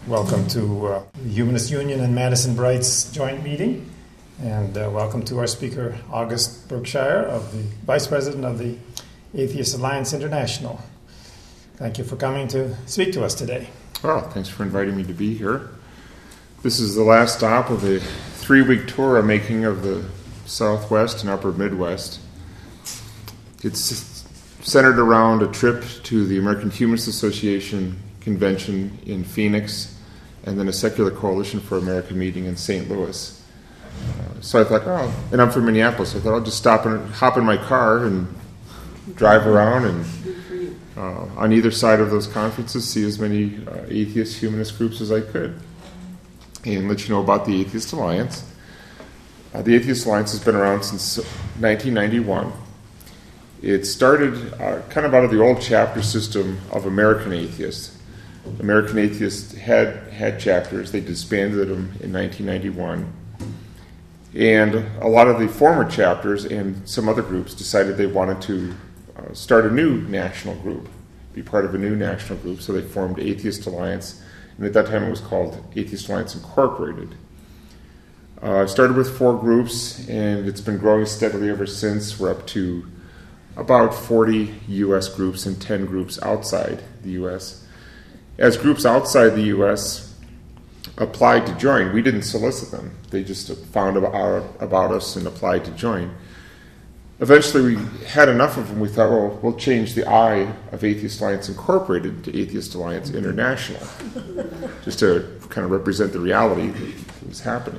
Welcome to the Humanist Union and Madison Bright's joint meeting, and welcome to our speaker, August Berkshire, the Vice President of the Atheist Alliance International. Thank you for coming to speak to us today. Well, thanks for inviting me to be here. This is the last stop of a 3-week tour I'm making of the Southwest and Upper Midwest. It's centered around a trip to the American Humanist Association convention in Phoenix, and then a Secular Coalition for America meeting in St. Louis. So I thought, and I'm from Minneapolis, I thought I'll just stop and hop in my car and drive around and on either side of those conferences see as many atheist humanist groups as I could and let you know about the Atheist Alliance. The Atheist Alliance has been around since 1991. It started kind of out of the old chapter system of American Atheists. American Atheists had chapters. They disbanded them in 1991. And a lot of the former chapters and some other groups decided they wanted to start a new national group, be part of a new national group. So they formed Atheist Alliance, and at that time it was called Atheist Alliance Incorporated. Started with 4 groups, and it's been growing steadily ever since. We're up to about 40 U.S. groups and 10 groups outside the U.S. As groups outside the U.S. applied to join, we didn't solicit them. They just found out about us and applied to join. Eventually, we had enough of them. We thought, well, we'll change the I of Atheist Alliance Incorporated to Atheist Alliance International, just to kind of represent the reality that was happening.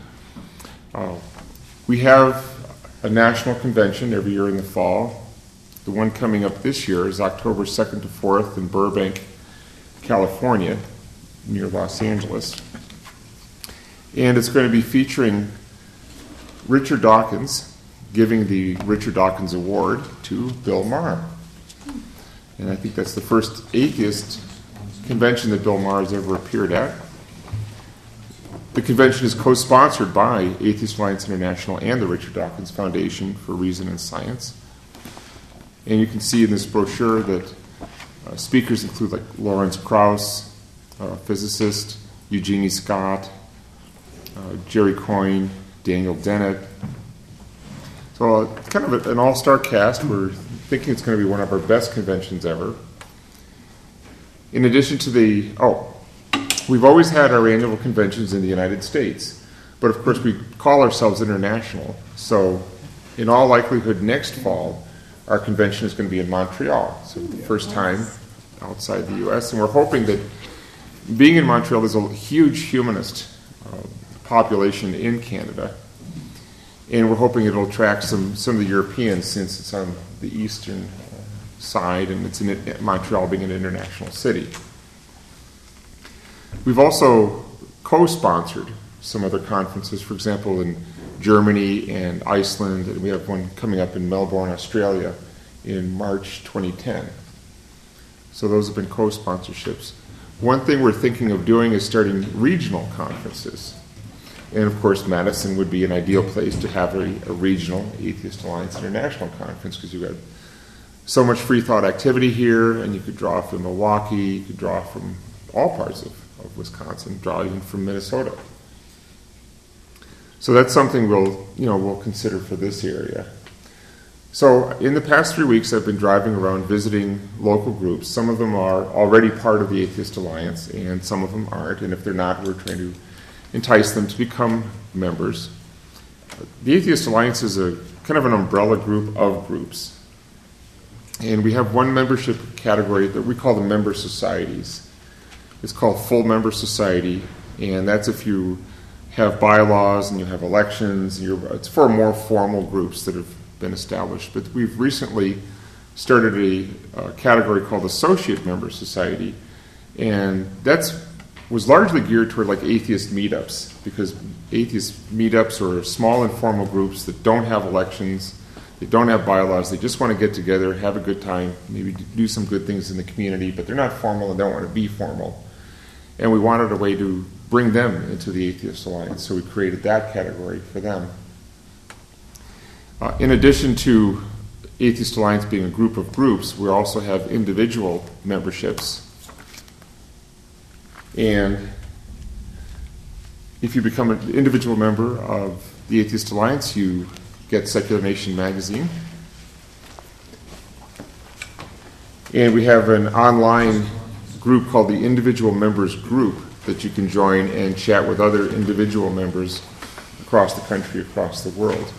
We have a national convention every year in the fall. The one coming up this year is October 2nd to 4th in Burbank, California, near Los Angeles. And it's going to be featuring Richard Dawkins, giving the Richard Dawkins Award to Bill Maher. And I think that's the first atheist convention that Bill Maher has ever appeared at. The convention is co-sponsored by Atheist Alliance International and the Richard Dawkins Foundation for Reason and Science. And you can see in this brochure that speakers include like Lawrence Krauss, physicist, Eugenie Scott, Jerry Coyne, Daniel Dennett. So kind of an all-star cast. We're thinking it's going to be one of our best conventions ever. In addition to we've always had our annual conventions in the United States, but of course we call ourselves international. So in all likelihood next fall, our convention is going to be in Montreal. So the first time outside the U.S. And we're hoping that being in Montreal, there's a huge humanist population in Canada. And we're hoping it'll attract some of the Europeans since it's on the eastern side and it's in Montreal being an international city. We've also co-sponsored some other conferences, for example, in Germany and Iceland, and we have one coming up in Melbourne, Australia in March 2010. So those have been co-sponsorships. One thing we're thinking of doing is starting regional conferences. And of course, Madison would be an ideal place to have a regional Atheist Alliance International conference because you've got so much free thought activity here, and you could draw from Milwaukee, you could draw from all parts of Wisconsin, draw even from Minnesota. So that's something we'll consider for this area. So in the past 3 weeks, I've been driving around visiting local groups. Some of them are already part of the Atheist Alliance, and some of them aren't. And if they're not, we're trying to entice them to become members. The Atheist Alliance is a kind of an umbrella group of groups. And we have one membership category that we call the member societies. It's called Full Member Society, and that's if you have bylaws and you have elections. It's for more formal groups that have been established. But we've recently started a category called Associate Member Society, and was largely geared toward like atheist meetups, because atheist meetups are small informal groups that don't have elections, they don't have bylaws, they just want to get together, have a good time, maybe do some good things in the community, but they're not formal and don't want to be formal. And we wanted a way to bring them into the Atheist Alliance, so we created that category for them. In addition to Atheist Alliance being a group of groups, we also have individual memberships. And if you become an individual member of the Atheist Alliance, you get Secular Nation magazine. And we have an online group called the Individual Members Group that you can join and chat with other individual members across the country, across the world.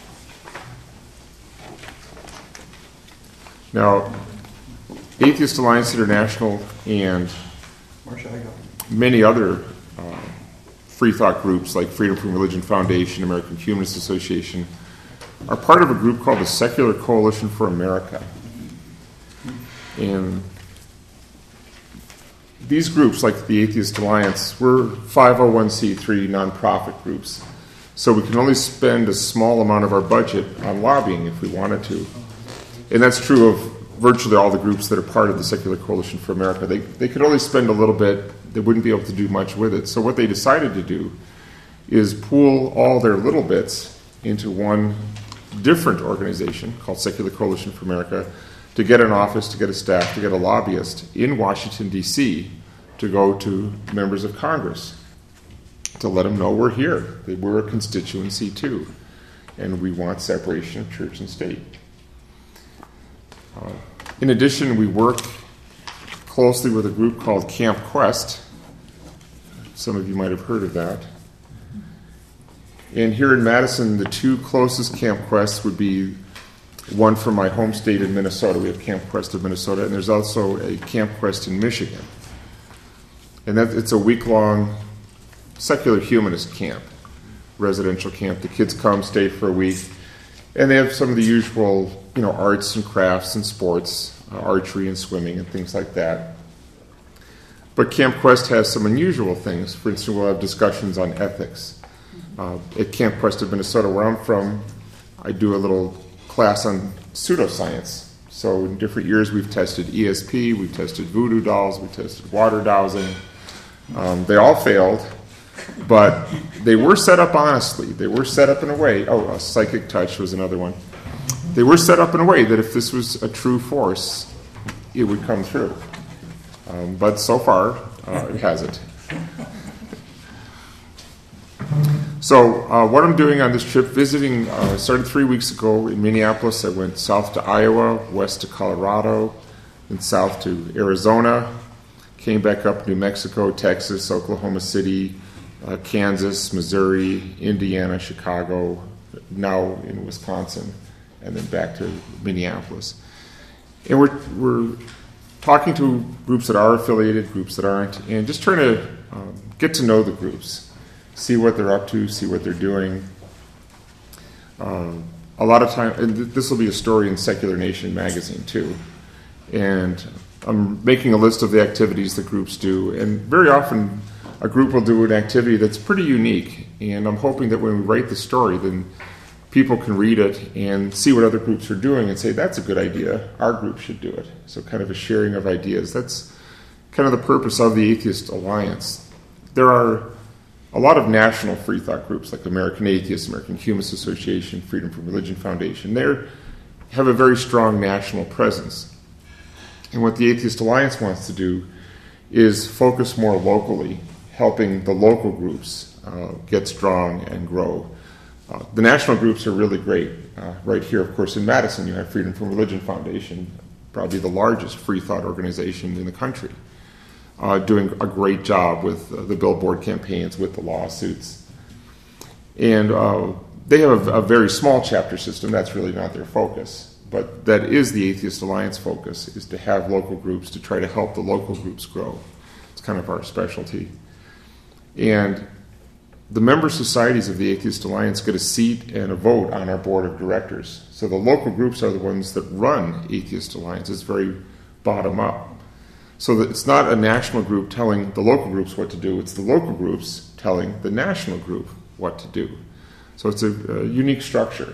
Now, Atheist Alliance International and many other free thought groups like Freedom from Religion Foundation, American Humanist Association, are part of a group called the Secular Coalition for America. And these groups, like the Atheist Alliance, we're 501c3 nonprofit groups. So we can only spend a small amount of our budget on lobbying if we wanted to. And that's true of virtually all the groups that are part of the Secular Coalition for America. They could only spend a little bit. They wouldn't be able to do much with it. So what they decided to do is pool all their little bits into one different organization called Secular Coalition for America to get an office, to get a staff, to get a lobbyist in Washington, D.C. to go to members of Congress to let them know we're here. We're a constituency too, and we want separation of church and state. In addition, we work closely with a group called Camp Quest. Some of you might have heard of that. And here in Madison, the two closest Camp Quests would be one from my home state in Minnesota. We have Camp Quest of Minnesota, and there's also a Camp Quest in Michigan. And it's a week-long secular humanist camp, residential camp. The kids come, stay for a week, and they have some of the usual, arts and crafts and sports, archery and swimming and things like that. But Camp Quest has some unusual things. For instance, we'll have discussions on ethics. At Camp Quest of Minnesota, where I'm from, I do a little class on pseudoscience. So in different years, we've tested ESP, we've tested voodoo dolls, we've tested water dowsing. They all failed, but they were set up honestly. They were set up in a way. A psychic touch was another one. They were set up in a way that if this was a true force, it would come through. But so far, it hasn't. So what I'm doing on this trip, visiting, started 3 weeks ago in Minneapolis. I went south to Iowa, west to Colorado, and south to Arizona. Came back up New Mexico, Texas, Oklahoma City, Kansas, Missouri, Indiana, Chicago, now in Wisconsin, and then back to Minneapolis. And we're talking to groups that are affiliated, groups that aren't, and just trying to get to know the groups, see what they're up to, see what they're doing. A lot of time, and this will be a story in Secular Nation magazine too, and I'm making a list of the activities that groups do, and very often a group will do an activity that's pretty unique, and I'm hoping that when we write the story, then people can read it and see what other groups are doing and say, that's a good idea, our group should do it. So kind of a sharing of ideas. That's kind of the purpose of the Atheist Alliance. There are a lot of national free thought groups like American Atheists, American Humanist Association, Freedom from Religion Foundation. They have a very strong national presence. And what the Atheist Alliance wants to do is focus more locally, helping the local groups get strong and grow. The national groups are really great. Right here, of course, in Madison, you have Freedom from Religion Foundation, probably the largest free thought organization in the country, doing a great job with the billboard campaigns, with the lawsuits. And they have a very small chapter system. That's really not their focus. But that is the Atheist Alliance focus, is to have local groups, to try to help the local groups grow. It's kind of our specialty. And the member societies of the Atheist Alliance get a seat and a vote on our board of directors. So the local groups are the ones that run Atheist Alliance. It's very bottom up. So that it's not a national group telling the local groups what to do. It's the local groups telling the national group what to do. So it's a unique structure.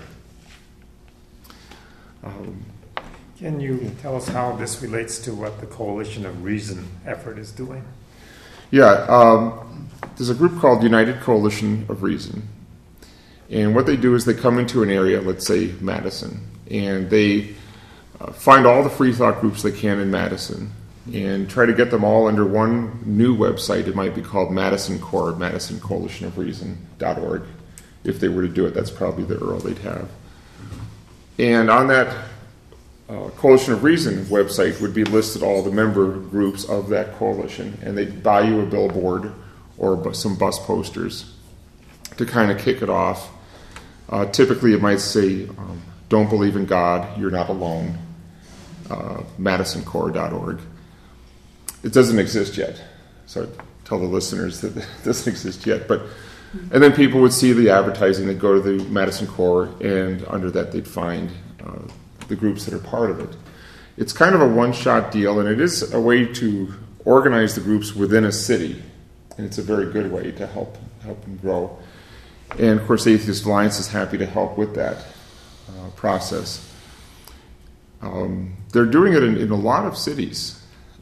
Can you tell us how this relates to what the Coalition of Reason effort is doing? Yeah, there's a group called United Coalition of Reason. And what they do is they come into an area, let's say Madison, and they find all the free thought groups they can in Madison. and try to get them all under one new website. It might be called Madison Core, Madison Coalition of Reason.org. If they were to do it, that's probably the URL they'd have. And on that Coalition of Reason website would be listed all the member groups of that coalition, and they'd buy you a billboard or some bus posters to kind of kick it off. Typically, it might say, "Don't believe in God, you're not alone," MadisonCore.org. It doesn't exist yet, so I tell the listeners that it doesn't exist yet. And then people would see the advertising, they'd go to the Madison Core, and under that they'd find the groups that are part of it. It's kind of a one-shot deal, and it is a way to organize the groups within a city, and it's a very good way to help them grow. And of course, Atheist Alliance is happy to help with that process. They're doing it in a lot of cities.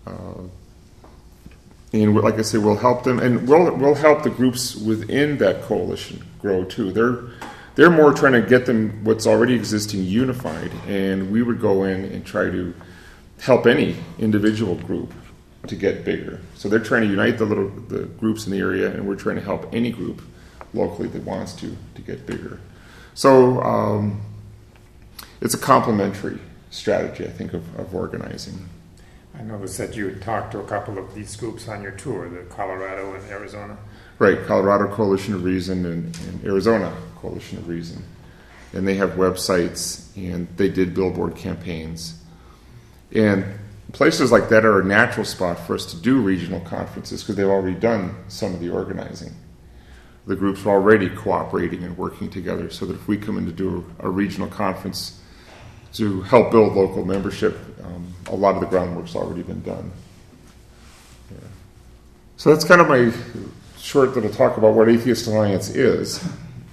And like I say, we'll help them, and we'll help the groups within that coalition grow too. They're more trying to get them what's already existing unified, and we would go in and try to help any individual group to get bigger. So they're trying to unite the groups in the area, and we're trying to help any group locally that wants to get bigger. So it's a complementary strategy, I think, of organizing. I noticed that you talked to a couple of these groups on your tour, the Colorado and Arizona. Right, Colorado Coalition of Reason and Arizona Coalition of Reason. And they have websites, and they did billboard campaigns. And places like that are a natural spot for us to do regional conferences because they've already done some of the organizing. The groups are already cooperating and working together, so that if we come in to do a regional conference to help build local membership, a lot of the groundwork's already been done. Yeah. So that's kind of my short little talk about what Atheist Alliance is.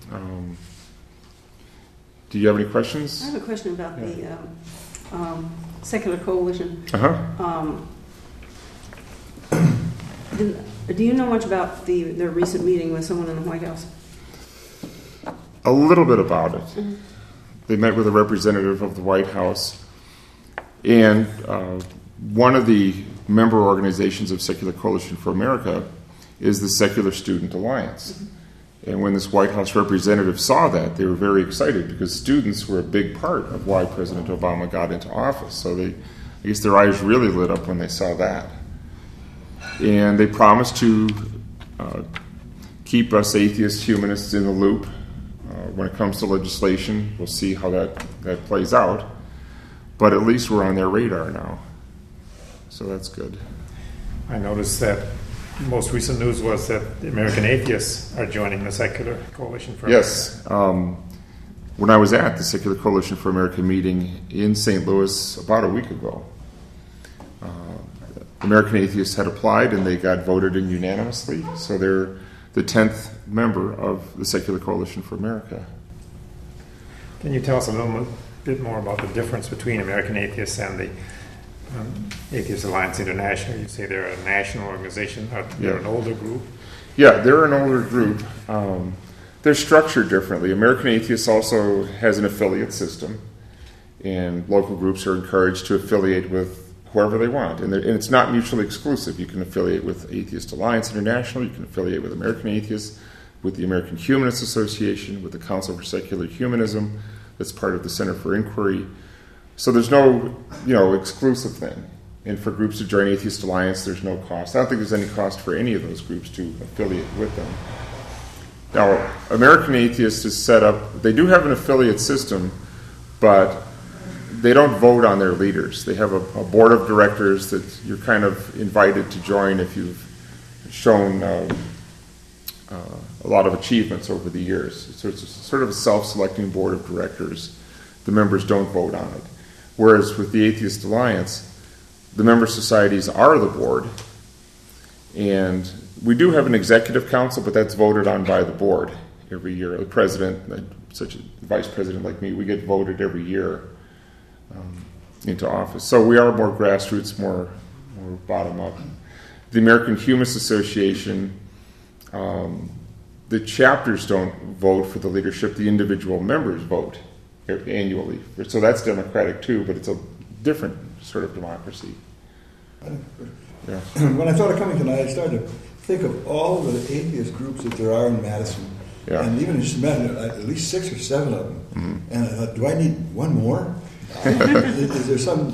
Do you have any questions? I have a question about the Secular Coalition. Do you know much about their recent meeting with someone in the White House? A little bit about it. Mm-hmm. They met with a representative of the White House, and one of the member organizations of Secular Coalition for America is the Secular Student Alliance. Mm-hmm. And when this White House representative saw that, they were very excited because students were a big part of why President Obama got into office. So I guess their eyes really lit up when they saw that. And they promised to keep us atheist humanists in the loop when it comes to legislation. We'll see how that plays out. But at least we're on their radar now. So that's good. I noticed that most recent news was that the American Atheists are joining the Secular Coalition for America. Yes. When I was at the Secular Coalition for America meeting in St. Louis about a week ago, American Atheists had applied and they got voted in unanimously. So they're the 10th member of the Secular Coalition for America. Can you tell us a little bit more about the difference between American Atheists and the Atheist Alliance International? You say they're a national organization. They're an older group. Yeah, they're an older group. They're structured differently. American Atheists also has an affiliate system, and local groups are encouraged to affiliate with whoever they want. And it's not mutually exclusive. You can affiliate with Atheist Alliance International, you can affiliate with American Atheists, with the American Humanist Association, with the Council for Secular Humanism, that's part of the Center for Inquiry. So there's no, exclusive thing. And for groups to join Atheist Alliance, there's no cost. I don't think there's any cost for any of those groups to affiliate with them. Now, American Atheists is set up, they do have an affiliate system, but they don't vote on their leaders. They have a board of directors that you're kind of invited to join if you've shown a lot of achievements over the years. So it's sort of a self-selecting board of directors. The members don't vote on it. Whereas with the Atheist Alliance, the member societies are the board, and we do have an executive council, but that's voted on by the board every year. The president, such a vice president like me, we get voted every year into office. So we are more grassroots, more bottom up. The American Humanist Association, the chapters don't vote for the leadership, the individual members vote annually. So that's democratic too, but it's a different sort of democracy. Yeah. When I thought of coming tonight, I started to think of all the atheist groups that there are in Madison. Yeah. And even just imagine at least 6 or 7 of them. Mm-hmm. And I thought, do I need one more? Is there some,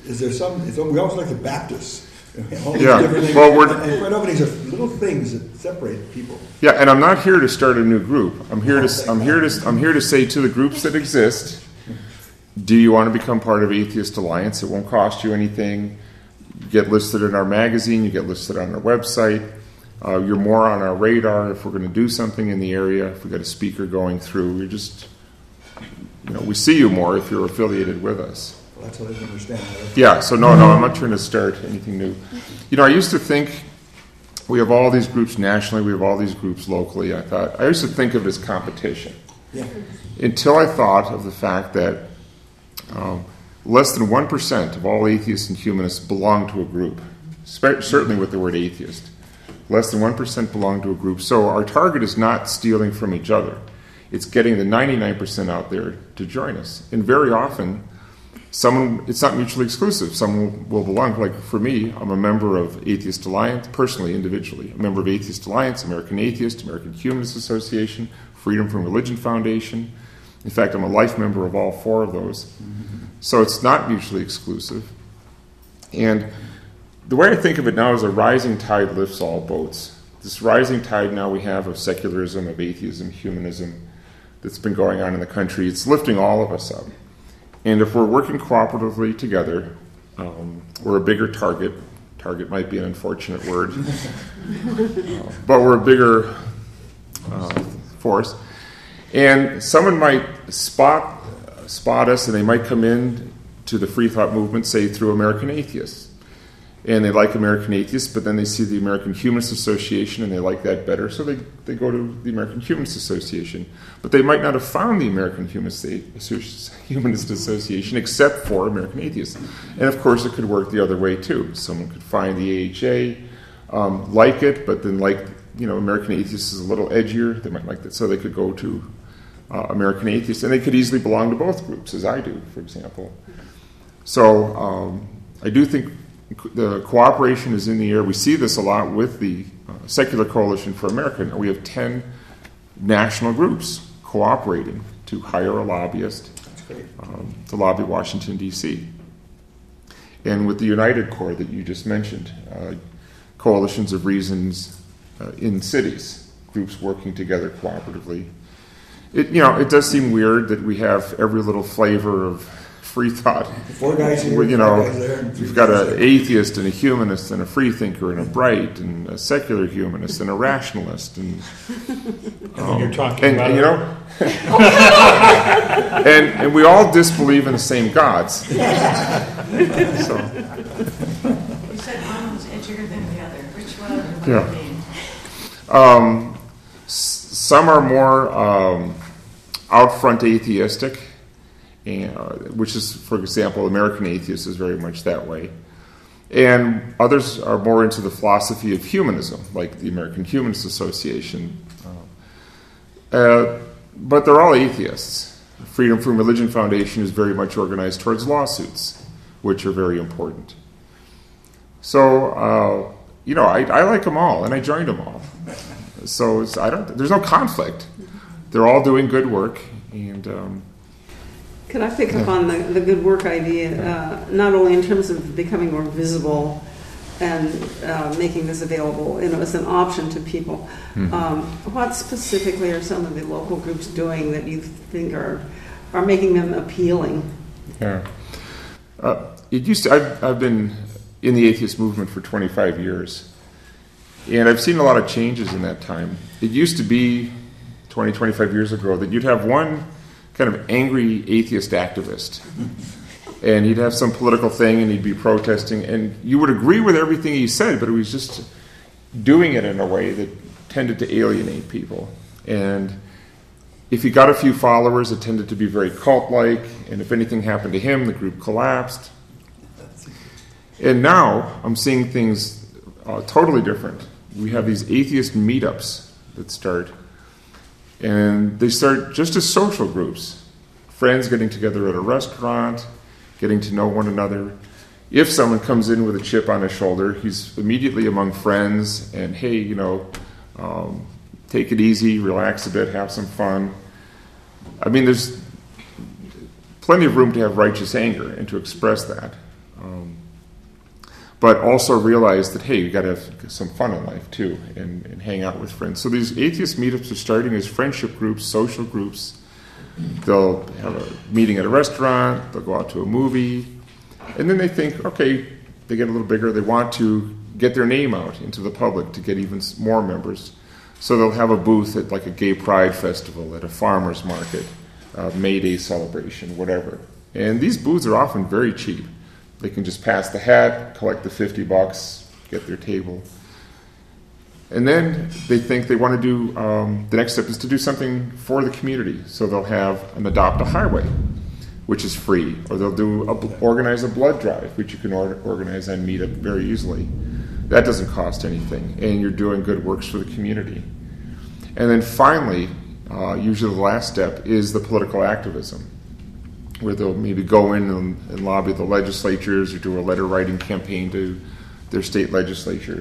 we always like the Baptists. All these Yeah. different things. Well, and quite often these are little things that separate people. Yeah, and I'm not here to start a new group. I'm here to say to the groups that exist, do you want to become part of Atheist Alliance? It won't cost you anything. You get listed in our magazine, you get listed on our website. You're more on our radar if we're going to do something in the area, if we've got a speaker going through. We just, we see you more if you're affiliated with us. Well, that's what I didn't understand. Yeah, so no, I'm not trying to start anything new. I used to think we have all these groups nationally, we have all these groups locally. I used to think of it as competition. Yeah. Until I thought of the fact that less than 1% of all atheists and humanists belong to a group, certainly with the word atheist. Less than 1% belong to a group. So our target is not stealing from each other. It's getting the 99% out there to join us. And very often, it's not mutually exclusive. Someone will belong. Like for me, I'm a member of Atheist Alliance, personally, individually. A member of Atheist Alliance, American Atheist, American Humanist Association, Freedom from Religion Foundation. In fact, I'm a life member of all 4 of those. So it's not mutually exclusive. And the way I think of it now is a rising tide lifts all boats. This rising tide now we have of secularism, of atheism, humanism that's been going on in the country, it's lifting all of us up. And if we're working cooperatively together, we're a bigger target. Target might be an unfortunate word. But we're a bigger force. And someone might spot us, and they might come in to the free thought movement, say, through American Atheists. And they like American Atheists, but then they see the American Humanist Association and they like that better, so they go to the American Humanist Association. But they might not have found the American Humanist Association except for American Atheists. And of course it could work the other way too. Someone could find the AHA, like it, but then American Atheists is a little edgier, they might like that, so they could go to American Atheists, and they could easily belong to both groups, as I do, for example. So I do think the cooperation is in the air. We see this a lot with the Secular Coalition for America. Now we have 10 national groups cooperating to hire a lobbyist to lobby Washington, D.C. And with the United Corps that you just mentioned, coalitions of reasons in cities, groups working together cooperatively. It does seem weird that we have every little flavor of free thought. 4 guys here, 4 guys there. We've got an atheist and a humanist and a free thinker and a bright and a secular humanist and a rationalist and you're talking about and we all disbelieve in the same gods. So. You said one was edgier than the other. Which one? What do you mean? Some are more out front atheistic. Which is, for example, American Atheists is very much that way. And others are more into the philosophy of humanism, like the American Humanist Association. But they're all atheists. Freedom from Religion Foundation is very much organized towards lawsuits, which are very important. So, I like them all, and I joined them all. So there's no conflict. They're all doing good work, and... Could I pick up on the good work idea, not only in terms of becoming more visible and making this available as an option to people. What specifically are some of the local groups doing that you think are making them appealing? Yeah. I've been in the atheist movement for 25 years, and I've seen a lot of changes in that time. It used to be 25 years ago that you'd have one kind of angry atheist activist. And he'd have some political thing and he'd be protesting, and you would agree with everything he said, but he was just doing it in a way that tended to alienate people. And if he got a few followers, it tended to be very cult-like, and if anything happened to him, the group collapsed. And now I'm seeing things totally different. We have these atheist meetups that start, and they start just as social groups. Friends getting together at a restaurant, getting to know one another, if someone comes in with a chip on his shoulder, he's immediately among friends and, hey, take it easy, relax a bit, have some fun. I mean, there's plenty of room to have righteous anger and to express that. But also realize that, hey, you got to have some fun in life too, and hang out with friends. So these atheist meetups are starting as friendship groups, social groups. They'll have a meeting at a restaurant, they'll go out to a movie, and then they think, okay, they get a little bigger, they want to get their name out into the public to get even more members. So they'll have a booth at like a gay pride festival, at a farmer's market, May Day celebration, whatever. And these booths are often very cheap. They can just pass the hat, collect the $50, get their table. And then they think they want to do, the next step is to do something for the community. So they'll have an Adopt a Highway, which is free. Or they'll organize a blood drive, which you can organize on Meetup very easily. That doesn't cost anything. And you're doing good works for the community. And then finally, usually the last step is the political activism, where they'll maybe go in and lobby the legislatures or do a letter writing campaign to their state legislature.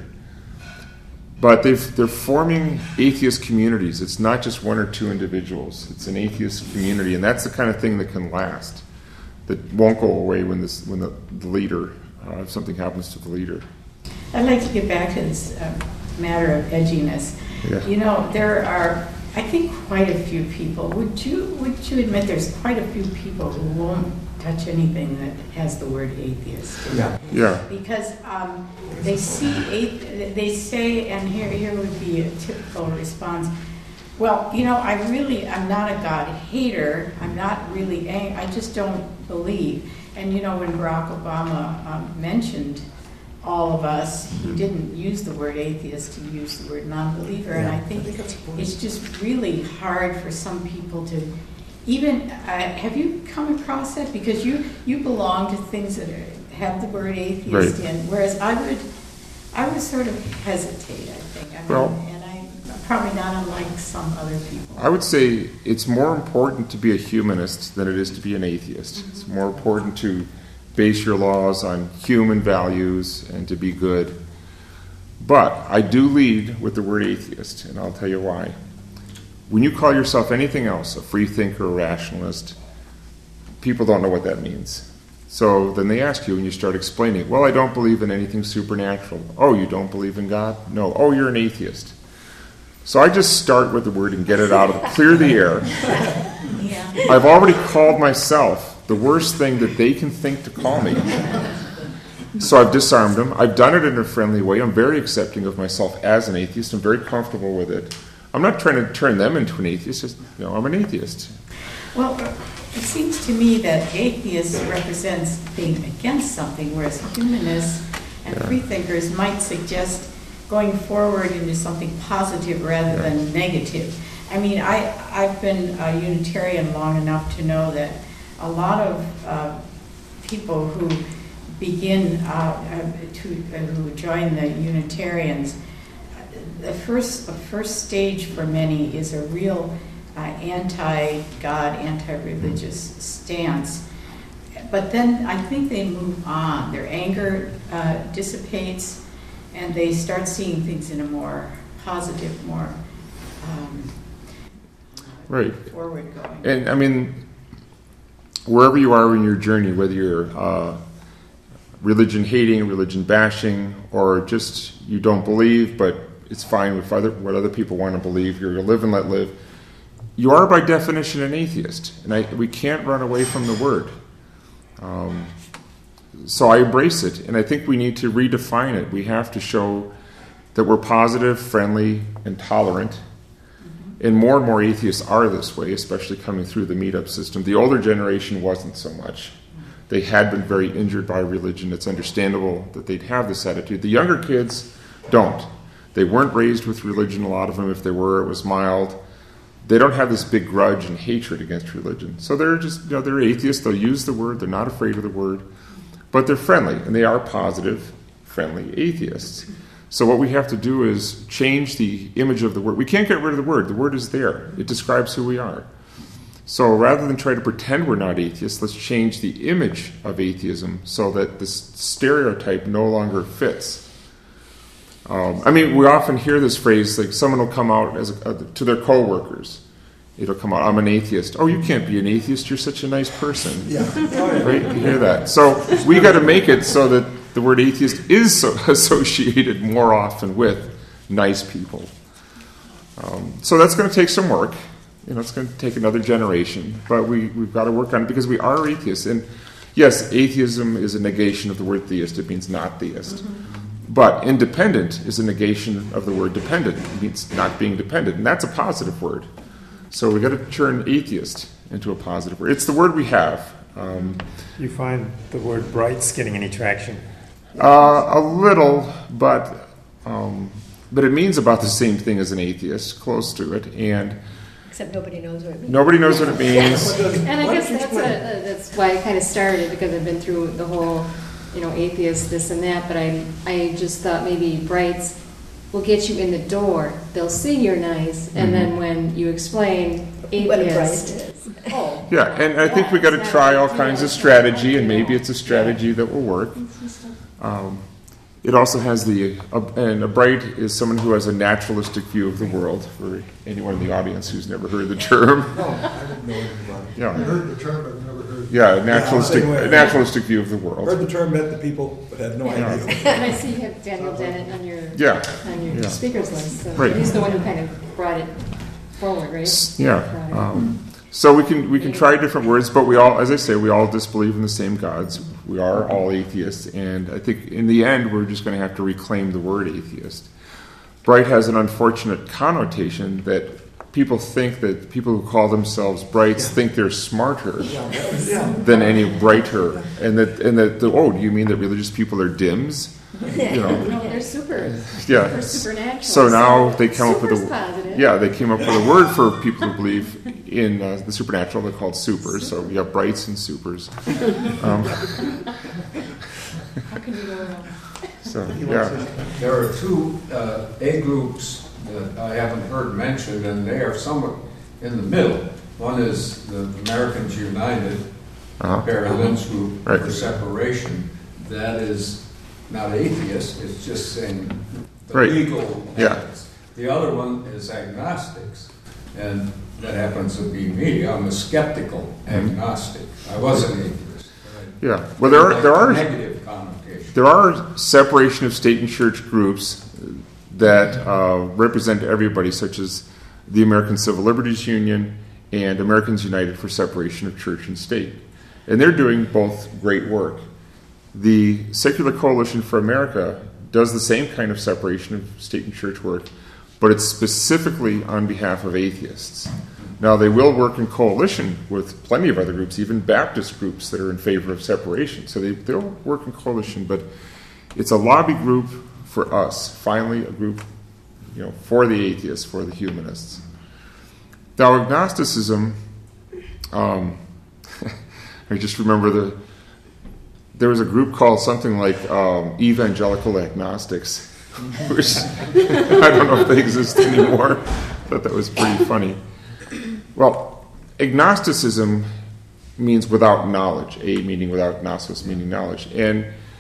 But they're forming atheist communities. It's not just one or two individuals. It's an atheist community, and that's the kind of thing that can last, that won't go away when the leader, if something happens to the leader. I'd like to get back to this matter of edginess. Yeah. There are, I think, quite a few people. Would you admit there's quite a few people who won't touch anything that has the word atheist in it? Yeah. Because they say, and here would be a typical response. Well, I'm not a God hater. I'm not really angry. I just don't believe. And when Barack Obama mentioned all of us, he didn't use the word atheist, he used the word non-believer. And I think it's just really hard for some people to even, have you come across that? Because you belong to things that have the word atheist in, whereas I would sort of hesitate, I think. And I'm probably not unlike some other people. I would say it's more important to be a humanist than it is to be an atheist. Mm-hmm. It's more important to base your laws on human values and to be good. But I do lead with the word atheist, and I'll tell you why. When you call yourself anything else, a free thinker, a rationalist, people don't know what that means. So then they ask you and you start explaining, well, I don't believe in anything supernatural. Oh, you don't believe in God? No. Oh, you're an atheist. So I just start with the word and get it out of clear the air. Yeah. I've already called myself the worst thing that they can think to call me. So I've disarmed them. I've done it in a friendly way. I'm very accepting of myself as an atheist. I'm very comfortable with it. I'm not trying to turn them into an atheist. Just, I'm an atheist. Well, it seems to me that atheist represents being against something, whereas humanists and freethinkers might suggest going forward into something positive rather than negative. I mean, I've been a Unitarian long enough to know that a lot of people who begin who join the Unitarians, the first stage for many is a real anti-God, anti-religious stance. But then I think they move on. Their anger dissipates, and they start seeing things in a more positive, more forward going. And I mean, wherever you are in your journey, whether you're religion hating, religion bashing, or just you don't believe, but it's fine with what other people want to believe, you're a live and let live, you are by definition an atheist. And we can't run away from the word. So I embrace it, and I think we need to redefine it. We have to show that we're positive, friendly, and tolerant. And more atheists are this way, especially coming through the meetup system. The older generation wasn't so much. They had been very injured by religion. It's understandable that they'd have this attitude. The younger kids don't. They weren't raised with religion, a lot of them. If they were, it was mild. They don't have this big grudge and hatred against religion. So they're just, they're atheists. They'll use the word. They're not afraid of the word. But they're friendly, and they are positive, friendly atheists. So what we have to do is change the image of the word. We can't get rid of the word. The word is there. It describes who we are. So rather than try to pretend we're not atheists, let's change the image of atheism so that this stereotype no longer fits. We often hear this phrase, like someone will come out to their coworkers. It'll come out, I'm an atheist. Oh, you can't be an atheist, you're such a nice person. Yeah. Oh, yeah. Right? You hear that. So we got to make it so that the word atheist is associated more often with nice people. So that's going to take some work. It's going to take another generation. But we've got to work on it because we are atheists. And yes, atheism is a negation of the word theist. It means not theist. But independent is a negation of the word dependent. It means not being dependent. And that's a positive word. So we've got to turn atheist into a positive word. It's the word we have. You find the word brights getting any traction? A little, but it means about the same thing as an atheist, close to it. And except nobody knows what it means. Nobody knows what it means. And I guess that's why I kind of started, because I've been through the whole, atheist, this and that, but I just thought maybe brights will get you in the door. They'll see you're nice, and then when you explain atheist, What a bright is. oh, Yeah, and I think we got to try all kinds of strategy, and maybe it's a strategy that will work. It also has and a bright is someone who has a naturalistic view of the world, for anyone in the audience who's never heard the term. No, I didn't know anything about it. Yeah. I heard the term, but never heard. Yeah, a naturalistic view of the Heard world. the term, met the people, but had no idea. and I see you have Daniel Dennett on your Yeah. speakers list. So Right. he's the one who kind of brought it forward, right? Yeah. So we can try different words, but we all, as I say, we all disbelieve in the same gods. We are all atheists, and I think in the end we're just going to have to reclaim the word atheist. Bright has an unfortunate connotation that people think that people who call themselves brights think they're smarter than any brighter, and that do you mean that religious people are dims? No, they're super. Yeah. They're supernatural. So now they come up with Super's positive. they came up with a word for people who believe in the supernatural. They're called supers. So we have brights and supers. How can you go wrong? So yeah, There are two A groups that I haven't heard mentioned, and they are somewhat in the middle. One is the Americans United, Barry Lynn's group Right. for separation. That is not atheist, it's just saying the Right. legal Yeah. evidence. The other one is agnostics, and that happens to be me. I'm a skeptical agnostic. I was an atheist. yeah. Well, there are negative connotation. there are separation of state and church groups that represent everybody, such as the American Civil Liberties Union and Americans United for Separation of Church and State, and they're doing both great work. The Secular Coalition for America does the same kind of separation of state and church work, but it's specifically on behalf of atheists. Now, they will work in coalition with plenty of other groups, even Baptist groups that are in favor of separation. So they'll work in coalition, but it's a lobby group for us, finally a group for the atheists, for the humanists. Now, agnosticism, I just remember there was a group called something like Evangelical Agnostics, which I don't know if they exist anymore. I thought that was pretty funny. Well, agnosticism means without knowledge. A meaning without, gnosis meaning knowledge. And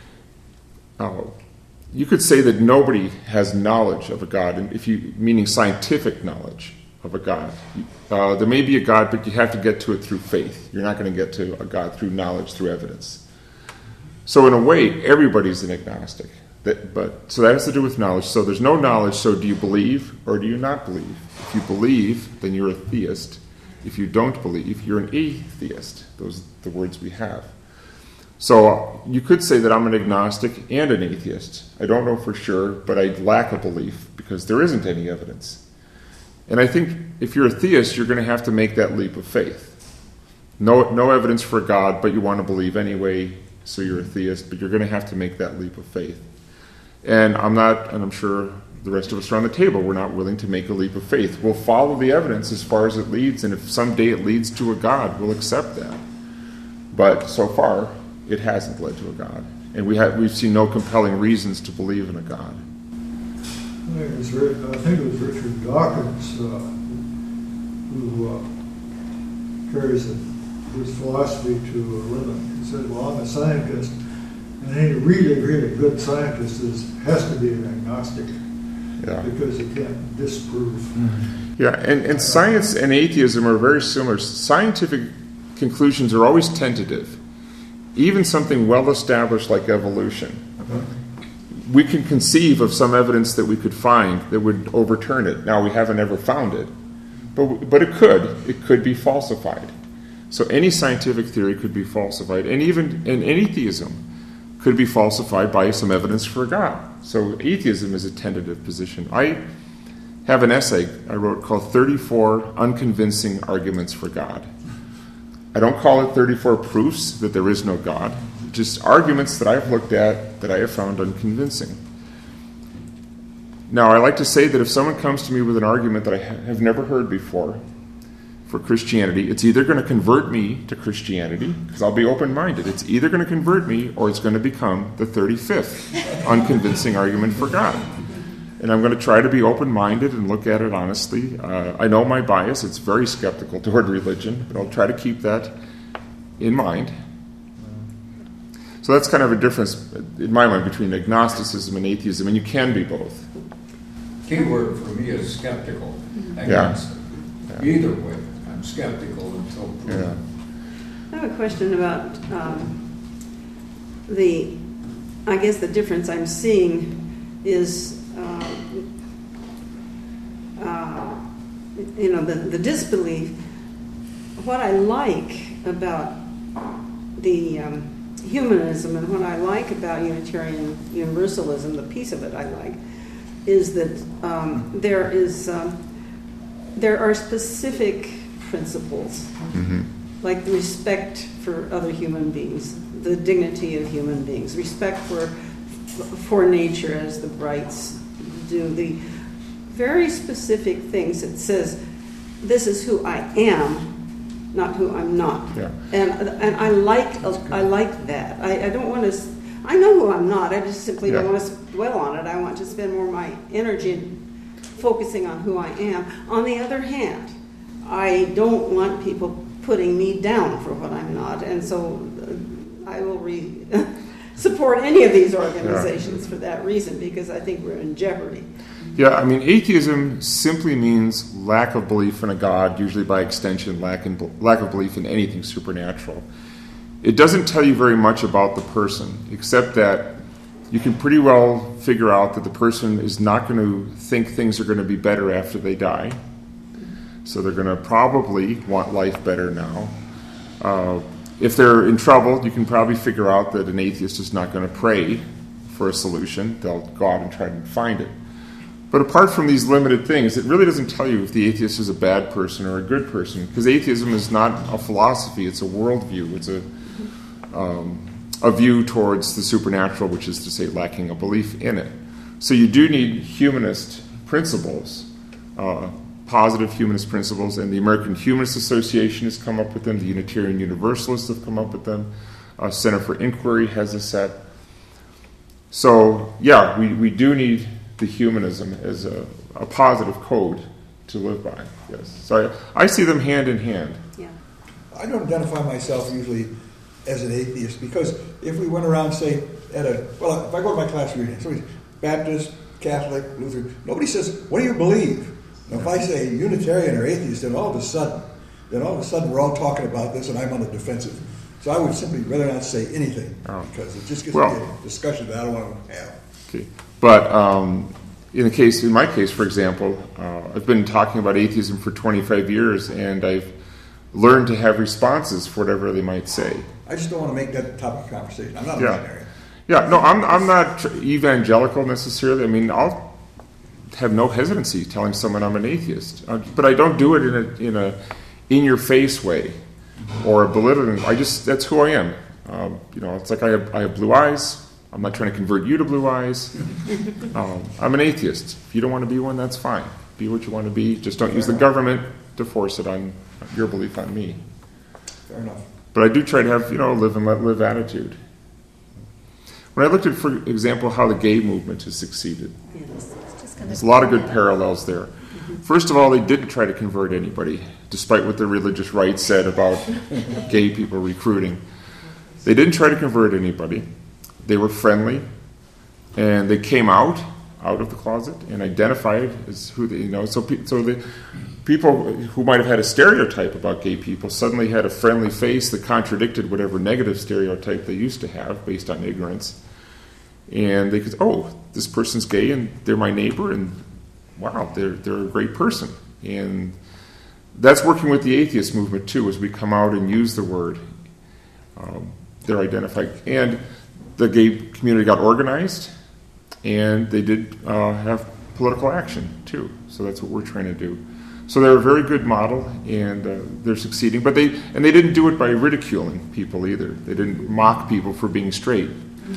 you could say that nobody has knowledge of a God, meaning scientific knowledge of a God. There may be a God, but you have to get to it through faith. You're not going to get to a God through knowledge, through evidence. So in a way, everybody's an agnostic. So that has to do with knowledge. So there's no knowledge, so do you believe or do you not believe? If you believe, then you're a theist. If you don't believe, you're an atheist. Those are the words we have. So you could say that I'm an agnostic and an atheist. I don't know for sure, but I lack a belief because there isn't any evidence. And I think if you're a theist, you're going to have to make that leap of faith. No evidence for God, but you want to believe anyway, so you're a theist, but you're going to have to make that leap of faith. And I'm sure the rest of us around the table, we're not willing to make a leap of faith. We'll follow the evidence as far as it leads, and if someday it leads to a God, we'll accept that. But so far, it hasn't led to a God. And we've seen no compelling reasons to believe in a God. I think it was Richard Dawkins who compares his philosophy to a living. He said, well, I'm a scientist, and any really, really good scientist has to be an agnostic, because he can't disprove. Yeah, and science and atheism are very similar. Scientific conclusions are always tentative. Even something well-established like evolution. We can conceive of some evidence that we could find that would overturn it. Now, we haven't ever found it. But it could. It could be falsified. So any scientific theory could be falsified. And even any theism could be falsified by some evidence for God. So atheism is a tentative position. I have an essay I wrote called 34 Unconvincing Arguments for God. I don't call it 34 proofs that there is no God. Just arguments that I've looked at that I have found unconvincing. Now, I like to say that if someone comes to me with an argument that I have never heard before for Christianity, it's either going to convert me to Christianity, because I'll be open-minded. It's either going to convert me or it's going to become the 35th unconvincing argument for God. And I'm going to try to be open-minded and look at it honestly. I know my bias. It's very skeptical toward religion, but I'll try to keep that in mind. So that's kind of a difference, in my mind, between agnosticism and atheism, and you can be both. Key word for me is skeptical. Against it. Either way, I'm skeptical until proven. I have a question about I guess the difference I'm seeing is, the disbelief. What I like about the humanism and what I like about Unitarian Universalism, the piece of it I like, is that there are specific principles, like the respect for other human beings, the dignity of human beings, respect for nature, as the Brights do, the very specific things that says, this is who I am, not who I'm not. Yeah. And I like that. I don't want to. I know who I'm not. I just simply don't want to dwell on it. I want to spend more of my energy focusing on who I am. On the other hand, I don't want people putting me down for what I'm not, and so I will support any of these organizations for that reason, because I think we're in jeopardy. Yeah, I mean, atheism simply means lack of belief in a God, usually by extension, lack of belief in anything supernatural. It doesn't tell you very much about the person, except that you can pretty well figure out that the person is not going to think things are going to be better after they die. So they're going to probably want life better now. If they're in trouble, you can probably figure out that an atheist is not going to pray for a solution. They'll go out and try to find it. But apart from these limited things, it really doesn't tell you if the atheist is a bad person or a good person, because atheism is not a philosophy, it's a worldview. It's a view towards the supernatural, which is to say lacking a belief in it. So you do need humanist principles, positive humanist principles, and the American Humanist Association has come up with them, the Unitarian Universalists have come up with them, Center for Inquiry has a set. So, yeah, we do need the humanism as a positive code to live by, yes. So I see them hand in hand. Yeah. I don't identify myself usually as an atheist, because if we went around, say, if I go to my class reunion, somebody's Baptist, Catholic, Lutheran, nobody says, what do you believe? Now, if I say Unitarian or atheist, then all of a sudden we're all talking about this and I'm on the defensive. So I would simply rather not say anything, because it just gets to be a discussion that I don't want to have. Okay. But in my case, for example, I've been talking about atheism for 25 years, and I've learned to have responses for whatever they might say. I just don't want to make that the topic of conversation. I'm not a missionary. Yeah, no, I'm not evangelical necessarily. I mean, I'll have no hesitancy telling someone I'm an atheist, but I don't do it in a in-your-face way or a belittling. That's who I am. It's like I have blue eyes. I'm not trying to convert you to blue eyes. I'm an atheist. If you don't want to be one, that's fine. Be what you want to be. Just don't use the government to force it on your belief on me. Fair enough. But I do try to have, live and let live attitude. When I looked at, for example, how the gay movement has succeeded, there's a lot of good parallels there. First of all, they didn't try to convert anybody, despite what the religious right said about gay people recruiting. They didn't try to convert anybody. They were friendly, and they came out of the closet and identified as who they, So the people who might have had a stereotype about gay people suddenly had a friendly face that contradicted whatever negative stereotype they used to have based on ignorance. And they could, this person's gay and they're my neighbor, and wow, they're a great person. And that's working with the atheist movement too, as we come out and use the word. They're identified. And the gay community got organized, and they did have political action too. So that's what we're trying to do. So they're a very good model, and they're succeeding. But they didn't do it by ridiculing people either. They didn't mock people for being straight.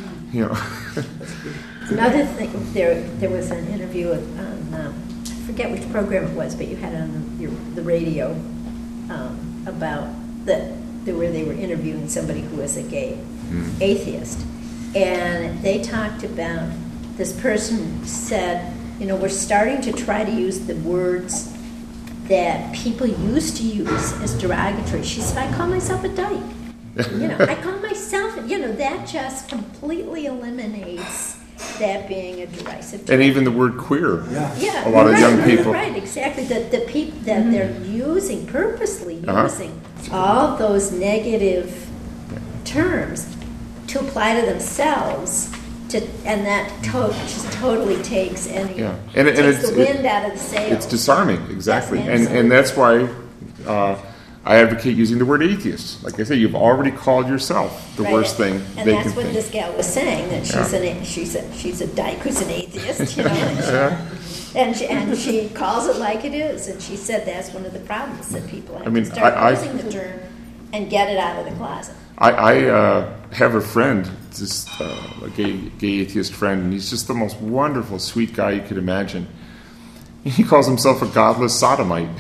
Another thing, there was an interview on I forget which program it was, but you had it on the radio about where they were interviewing somebody who was a gay atheist, and they talked about this person said, we're starting to try to use the words that people used to use as derogatory. She said, I call myself a dyke. I call myself, that just completely eliminates that being a derisive term. And even the word queer. Yeah. A lot of young people. Right, exactly. The people that they're purposely using all those negative terms to apply to themselves, and that just totally takes takes the wind out of the sails. It's disarming, exactly. Yes, and that's why I advocate using the word atheist. Like I say, you've already called yourself the worst thing they can think. And that's what this gal was saying, that she's a dyke who's an atheist, and she calls it like it is. And she said that's one of the problems, that people have to start using the term and get it out of the closet. I have a friend, just a gay atheist friend, and he's just the most wonderful, sweet guy you could imagine. He calls himself a godless sodomite.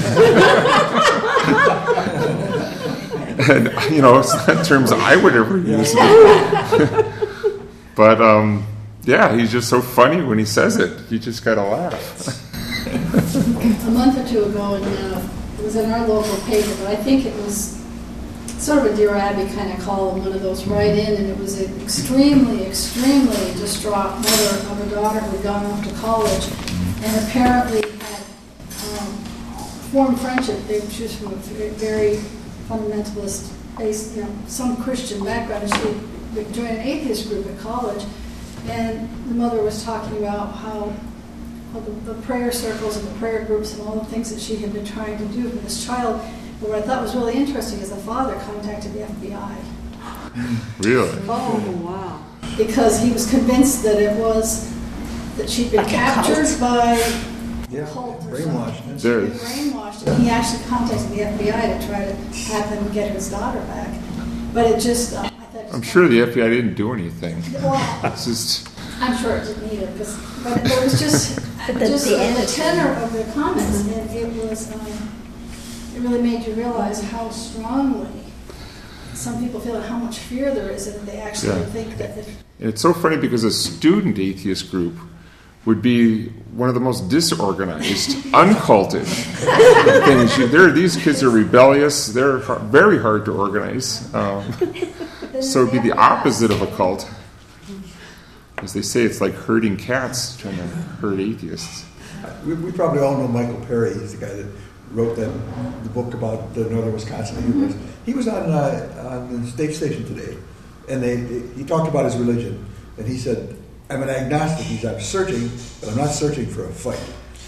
And, it's not terms I would ever use. But, he's just so funny when he says it. You just got to laugh. A month or two ago, it was in our local paper, but I think it was sort of a Dear Abby kind of column, one of those right in, and it was an extremely, extremely distraught mother of a daughter who had gone off to college and apparently had formed friendship. She was from a very fundamentalist based, some Christian background, and she joined an atheist group at college, and the mother was talking about how the prayer circles and the prayer groups and all the things that she had been trying to do for this child. But what I thought was really interesting is the father contacted the FBI. Really? Oh, wow. Because he was convinced that she'd been captured by Yeah, cult or brainwashed. something. She'd been brainwashed. And he actually contacted the FBI to try to have them get his daughter back. But it just, I thought... I'm sure the FBI didn't do anything. Well, It's just... I'm sure it didn't either, but it was just the tenor of their comments, and it was... it really made you realize how strongly some people feel and how much fear there is, and that they actually think that... And it's so funny because a student atheist group would be one of the most disorganized, unculted things. These kids are rebellious. They're very hard to organize. So it'd be the opposite of a cult. As they say, it's like herding cats trying to herd atheists. We probably all know Michael Perry. He's the guy that wrote the book about the northern Wisconsin University. He was on the state station today, and he talked about his religion, and he said, I'm an agnostic. I'm searching, but I'm not searching for a fight.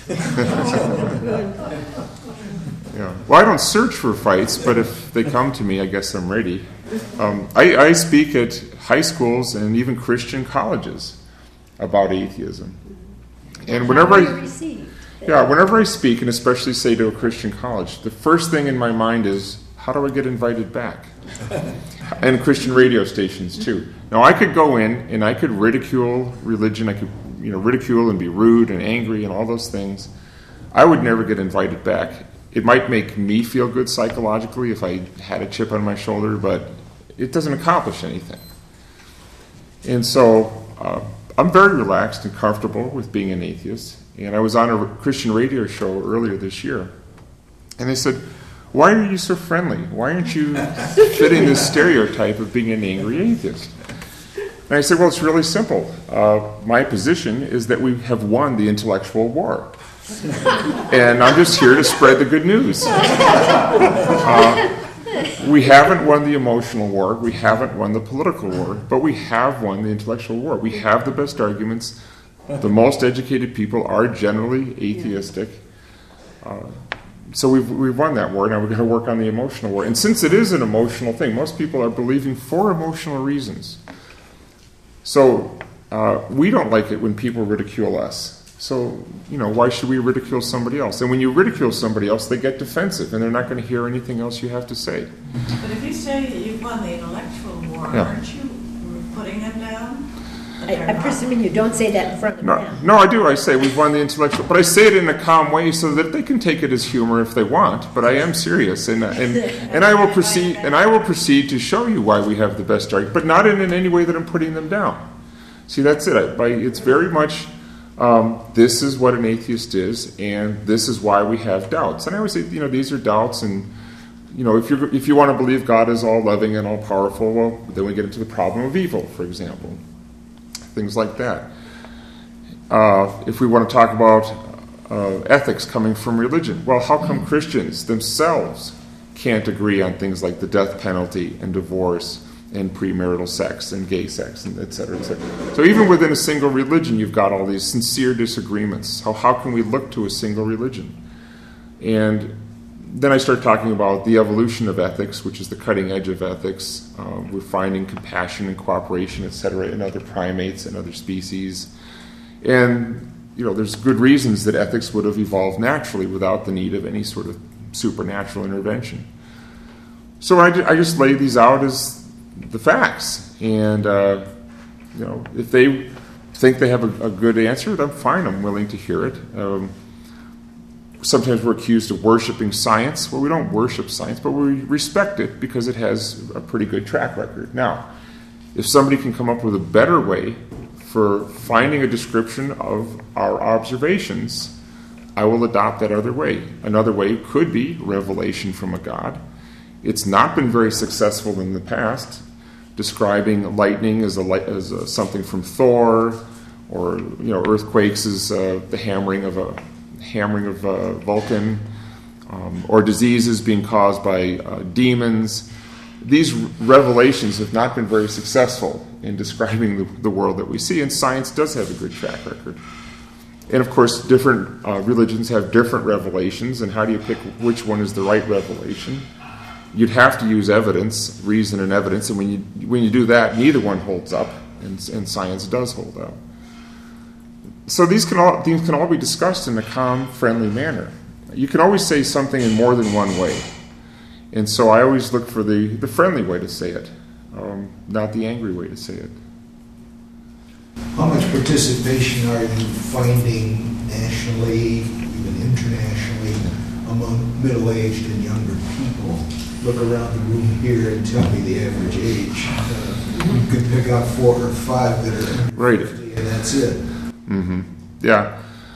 Yeah. Well, I don't search for fights, but if they come to me, I guess I'm ready. I speak at high schools and even Christian colleges about atheism. And whenever I speak, and especially say to a Christian college, the first thing in my mind is, how do I get invited back? And Christian radio stations too. Now I could go in and I could ridicule religion. I could, ridicule and be rude and angry and all those things. I would never get invited back. It might make me feel good psychologically if I had a chip on my shoulder, but it doesn't accomplish anything. And so I'm very relaxed and comfortable with being an atheist. And I was on a Christian radio show earlier this year. And they said, why are you so friendly? Why aren't you fitting this stereotype of being an angry atheist? And I said, well, it's really simple. My position is that we have won the intellectual war. And I'm just here to spread the good news. We haven't won the emotional war. We haven't won the political war. But we have won the intellectual war. We have the best arguments. The most educated people are generally atheistic. So we've won that war. Now we've got to work on the emotional war. And since it is an emotional thing, most people are believing for emotional reasons. So we don't like it when people ridicule us. So, why should we ridicule somebody else? And when you ridicule somebody else, they get defensive, and they're not going to hear anything else you have to say. But if you say you've won the intellectual war, aren't you putting them down? I'm presuming you don't say that in front of them. No, I do. I say we've won the intellectual, but I say it in a calm way so that they can take it as humor if they want. But I am serious, and I will proceed to show you why we have the best argument, but not in any way that I'm putting them down. See, that's it. It's very much. This is what an atheist is, and this is why we have doubts. And I always say, these are doubts, and if you want to believe God is all loving and all powerful, well, then we get into the problem of evil, for example, things like that. If we want to talk about ethics coming from religion, well, how come Christians themselves can't agree on things like the death penalty and divorce and premarital sex and gay sex, and et cetera, et cetera. So even within a single religion, you've got all these sincere disagreements. How can we look to a single religion? And then I start talking about the evolution of ethics, which is the cutting edge of ethics. We're finding compassion and cooperation, et cetera, in other primates and other species. And, there's good reasons that ethics would have evolved naturally without the need of any sort of supernatural intervention. So I just lay these out as the facts, and if they think they have a good answer, then fine, I'm willing to hear it. Sometimes we're accused of worshiping science. Well, we don't worship science, but we respect it because it has a pretty good track record. Now, if somebody can come up with a better way for finding a description of our observations, I will adopt that other way. Another way could be revelation from a God. It's not been very successful in the past, describing lightning as something from Thor, or earthquakes as the hammering of Vulcan, or diseases being caused by demons. These revelations have not been very successful in describing the world that we see, and science does have a good track record. And of course, different religions have different revelations, and how do you pick which one is the right revelation? You'd have to use evidence, reason and evidence, and when you do that, neither one holds up, and science does hold up. So these can all be discussed in a calm, friendly manner. You can always say something in more than one way, and so I always look for the friendly way to say it, not the angry way to say it. How much participation are you finding nationally, even internationally, among middle-aged and younger people? Look around the room here and tell me the average age. You could pick out 4 or 5 that are under 50, and that's it. Mm-hmm. Yeah.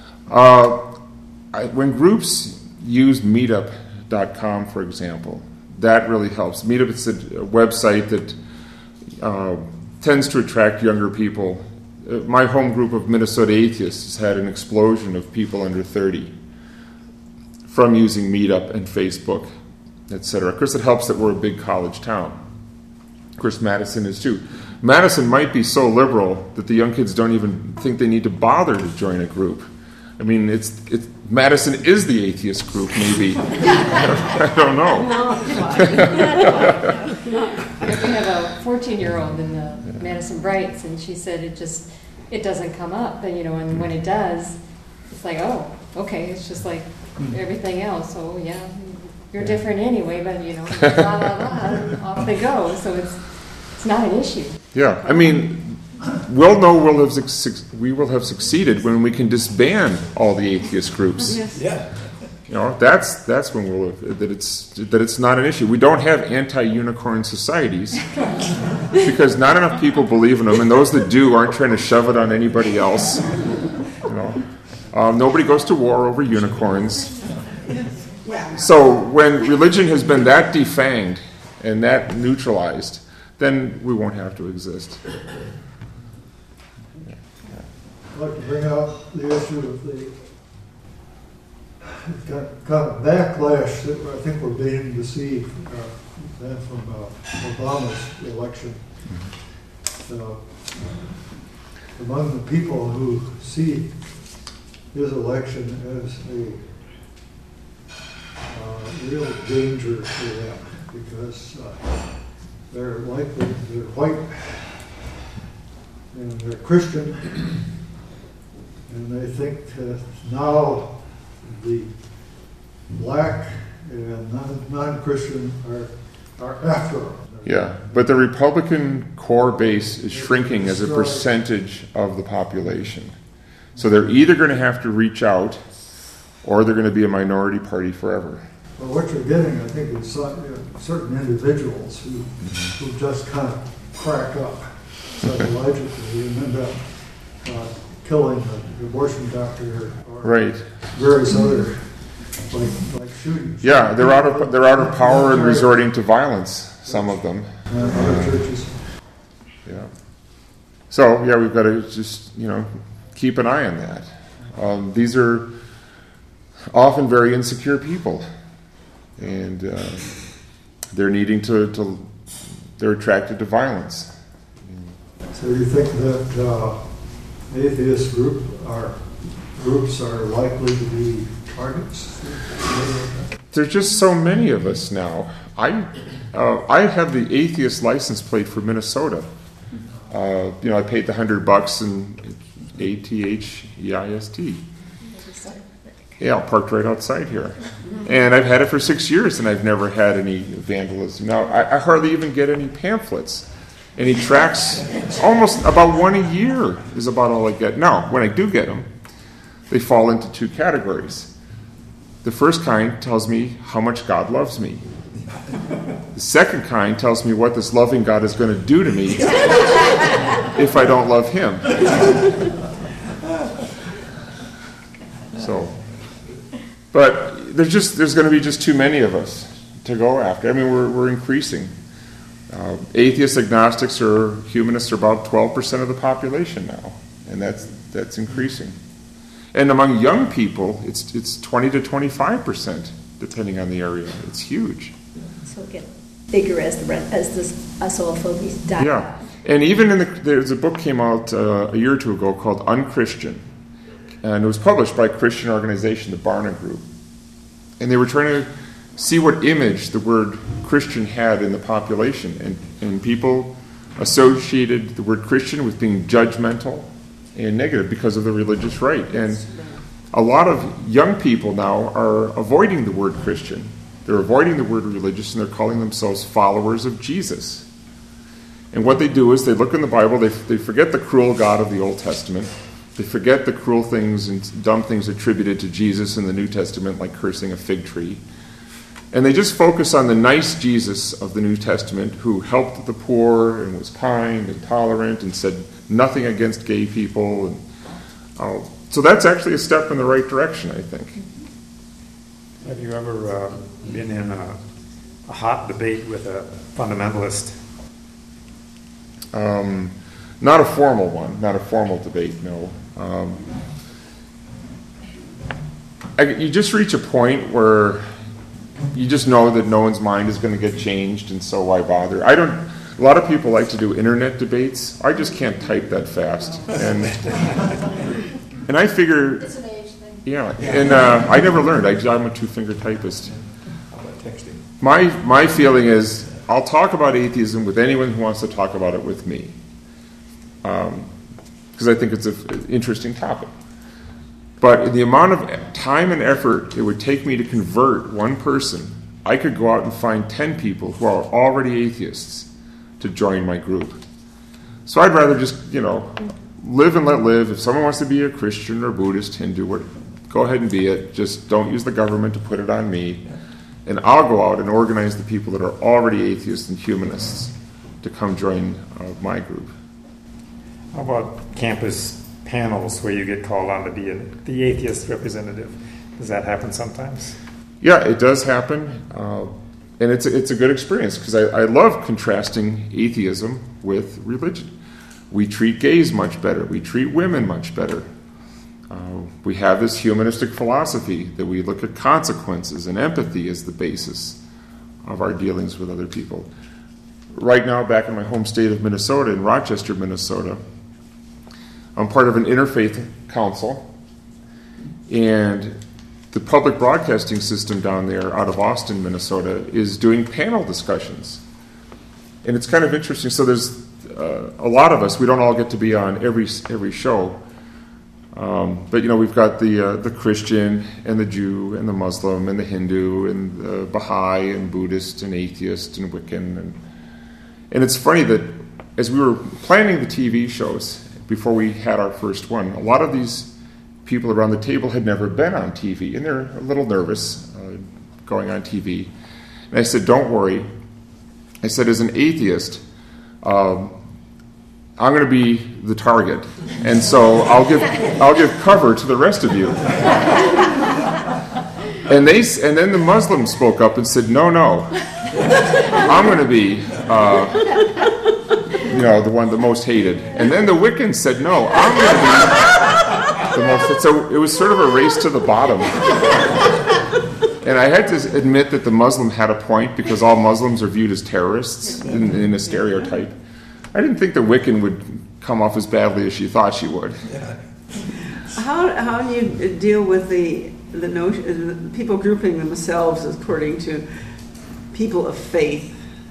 When groups use Meetup.com, for example, that really helps. Meetup is a website that tends to attract younger people. My home group of Minnesota atheists has had an explosion of people under 30 from using Meetup and Facebook, etc. Of course, it helps that we're a big college town. Of course, Madison is too. Madison might be so liberal that the young kids don't even think they need to bother to join a group. I mean, Madison is the atheist group, maybe. I don't know. We have a 14-year-old in the Madison Brights, and she said it doesn't come up, and when it does, it's like, oh, okay, it's just like everything else. So yeah, you're different anyway, but blah blah blah, and off they go. So it's not an issue. Yeah, I mean, we'll know we will have succeeded when we can disband all the atheist groups. Yes. Yeah. That's when we'll that it's not an issue. We don't have anti-unicorn societies because not enough people believe in them, and those that do aren't trying to shove it on anybody else. Nobody goes to war over unicorns. So when religion has been that defanged and that neutralized, then we won't have to exist. I'd like to bring up the issue of the kind of backlash that I think we're beginning to see from Obama's election. Among the people who see his election as a real danger for them, because they're white and they're Christian, and they think now the black and non-Christian are after them. Yeah, but the Republican core base is shrinking as a percentage of the population. So they're either going to have to reach out, or they're going to be a minority party forever. Well, what you're getting, I think, is certain individuals who just kind of crack up psychologically and end up killing the abortion doctor or various other like shootings. Yeah, they're out of power and resorting to violence. Some of them. Other churches. Yeah. So yeah, we've got to just keep an eye on that. These are often very insecure people, and they're needing they're attracted to violence. So you think that atheist groups are likely to be targets? There's just so many of us now. I have the atheist license plate for Minnesota. I paid the $100 and ATHEIST. Yeah, parked right outside here. And I've had it for 6 years, and I've never had any vandalism. Now, I hardly even get any pamphlets. Any tracts, almost about one a year is about all I get. Now, when I do get them, they fall into two categories. The first kind tells me how much God loves me. The second kind tells me what this loving God is going to do to me if I don't love Him. So, but there's going to be just too many of us to go after. I mean, we're increasing. Atheists, agnostics, or humanists are about 12% of the population now, and that's increasing. And among young people, it's 20 to 25%, depending on the area. It's huge. So it gets bigger as us all folks die. Yeah, and even there's a book came out a year or two ago called Unchristian, and it was published by a Christian organization, the Barna Group, and they were trying to see what image the word Christian had in the population, and people associated the word Christian with being judgmental and negative because of the religious right. And a lot of young people now are avoiding the word Christian. They're avoiding the word religious, and they're calling themselves followers of Jesus. And what they do is they look in the Bible, they forget the cruel God of the Old Testament, they forget the cruel things and dumb things attributed to Jesus in the New Testament, like cursing a fig tree. And they just focus on the nice Jesus of the New Testament, who helped the poor and was kind and tolerant and said nothing against gay people. And so that's actually a step in the right direction, I think. Have you ever been in a hot debate with a fundamentalist? Not a formal one, not a formal debate, no. You just reach a point where you just know that no one's mind is going to get changed, and so why bother? A lot of people like to do internet debates. I just can't type that fast, and I figure It's an age thing. Yeah, and I never learned. I'm a two-finger typist. How about texting? My feeling is I'll talk about atheism with anyone who wants to talk about it with me, because I think it's an interesting topic. But the amount of time and effort it would take me to convert one person, I could go out and find 10 people who are already atheists to join my group. So I'd rather just, live and let live. If someone wants to be a Christian or Buddhist, Hindu, go ahead and be it. Just don't use the government to put it on me. And I'll go out and organize the people that are already atheists and humanists to come join my group. How about campus panels where you get called on to be the atheist representative. Does that happen sometimes? Yeah, it does happen, and it's a good experience because I love contrasting atheism with religion. We treat gays much better. We treat women much better. We have this humanistic philosophy that we look at consequences and empathy as the basis of our dealings with other people. Right now, back in my home state of Minnesota, in Rochester, Minnesota, I'm part of an interfaith council, and the public broadcasting system down there out of Austin, Minnesota, is doing panel discussions. And it's kind of interesting. So there's a lot of us. We don't all get to be on every show. But, we've got the Christian and the Jew and the Muslim and the Hindu and the Baha'i and Buddhist and atheist and Wiccan. And it's funny that as we were planning the TV shows before we had our first one, a lot of these people around the table had never been on TV, and they're a little nervous going on TV. And I said, don't worry. I said, as an atheist, I'm going to be the target, and so I'll give cover to the rest of you. And then the Muslims spoke up and said, no, I'm going to be the most hated. And then the Wiccans said, no, I'm going to be the most. So it was sort of a race to the bottom. And I had to admit that the Muslim had a point because all Muslims are viewed as terrorists in a stereotype. I didn't think the Wiccan would come off as badly as she thought she would. How do you deal with the notion people grouping themselves according to people of faith?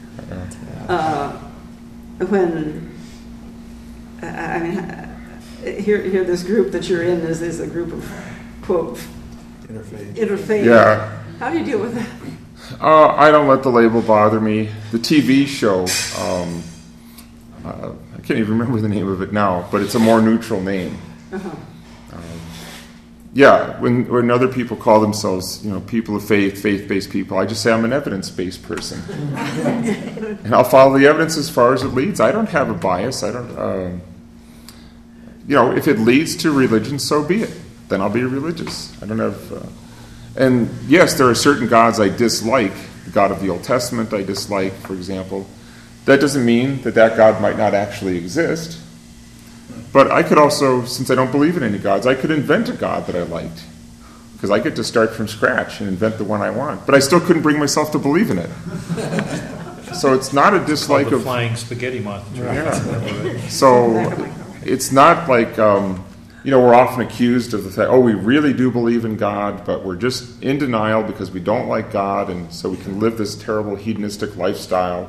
Here this group that you're in is a group of quote interfaith. Yeah. How do you deal with that? I don't let the label bother me. The TV show. I can't even remember the name of it now, but it's a more neutral name. Uh-huh. When other people call themselves, people of faith, faith-based people, I just say I'm an evidence-based person, and I'll follow the evidence as far as it leads. I don't have a bias. I don't. If it leads to religion, so be it. Then I'll be religious. I don't have. And yes, there are certain gods I dislike. The God of the Old Testament I dislike, for example. That doesn't mean that God might not actually exist. But I could also, since I don't believe in any gods, I could invent a god that I liked. Because I get to start from scratch and invent the one I want. But I still couldn't bring myself to believe in it. So it's not a dislike of... flying spaghetti monster. Yeah. So it's not like, we're often accused of the fact, we really do believe in God, but we're just in denial because we don't like God, and so we can live this terrible hedonistic lifestyle.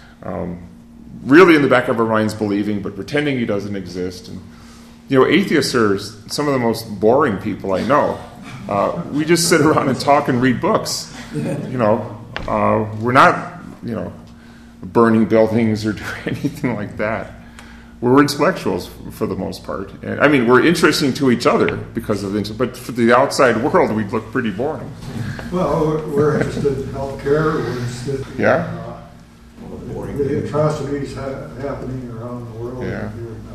Really in the back of our minds believing, but pretending he doesn't exist. And atheists are some of the most boring people I know. We just sit around and talk and read books. We're not, burning buildings or doing anything like that. We're intellectuals for the most part. And, we're interesting to each other because of but for the outside world, we look pretty boring. Well, we're interested in healthcare. We're interested in the atrocities happening around the world. Yeah.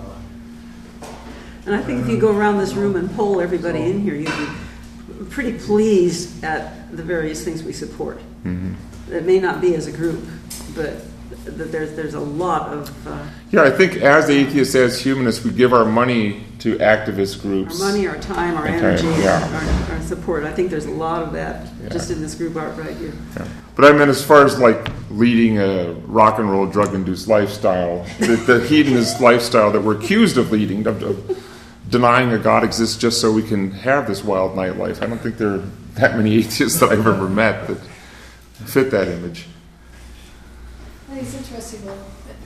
And I think if you go around this room and poll everybody in here, you'd be pretty pleased at the various things we support. Mm-hmm. It may not be as a group, but that there's a lot of... I think as atheists, as humanists, we give our money to activist groups. Our money, our time, our energy, our support. I think there's a lot of that just in this group right here. Yeah. But I meant as far as like leading a rock and roll drug-induced lifestyle, the hedonist lifestyle that we're accused of leading, of denying a God exists just so we can have this wild nightlife. I don't think there are that many atheists that I've ever met that fit that image. I think it's interesting though.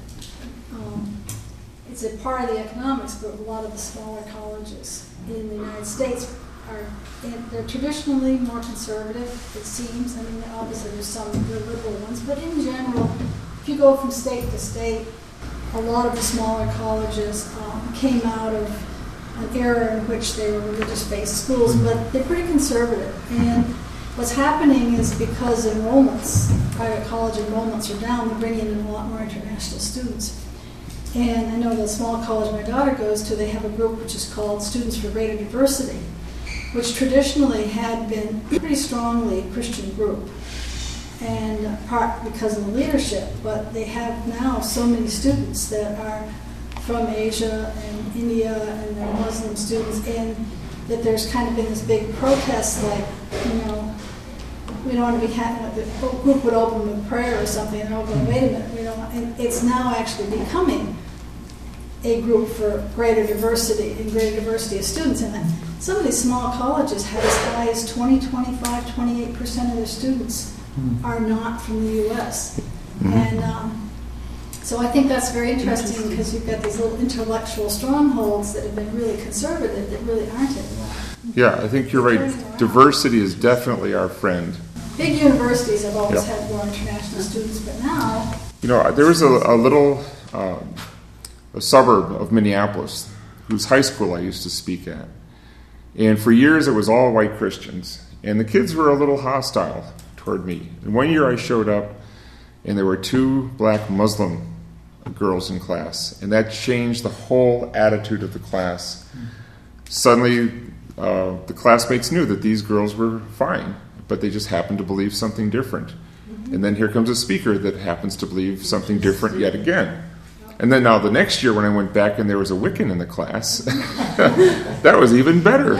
It's a part of the economics, but a lot of the smaller colleges in the United States they're traditionally more conservative, it seems. Obviously there's some real liberal ones, but in general, if you go from state to state, a lot of the smaller colleges came out of an era in which they were religious-based schools, but they're pretty conservative. And what's happening is because private college enrollments are down, they're bringing in a lot more international students. And I know the small college my daughter goes to, they have a group which is called Students for Greater Diversity, which traditionally had been pretty strongly a Christian group, and part because of the leadership, but they have now so many students that are from Asia and India, and they're Muslim students, and that there's kind of been this big protest, like, we don't want to be the group would open with prayer or something, and they'll go, wait a minute, we don't want, and it's now actually becoming a group for greater diversity and greater diversity of students. And some of these small colleges have as high as 20, 25, 28% of their students are not from the U.S. And so I think that's very interesting because you've got these little intellectual strongholds that have been really conservative that really aren't anymore. Yeah, I think you're right. Diversity is definitely our friend. Big universities have always had more international students, but now... There was a little... a suburb of Minneapolis, whose high school I used to speak at. And for years it was all white Christians. And the kids were a little hostile toward me. And one year I showed up, and there were 2 black Muslim girls in class. And that changed the whole attitude of the class. Suddenly, the classmates knew that these girls were fine, but they just happened to believe something different. And then here comes a speaker that happens to believe something different yet again. And then now the next year when I went back and there was a Wiccan in the class, that was even better.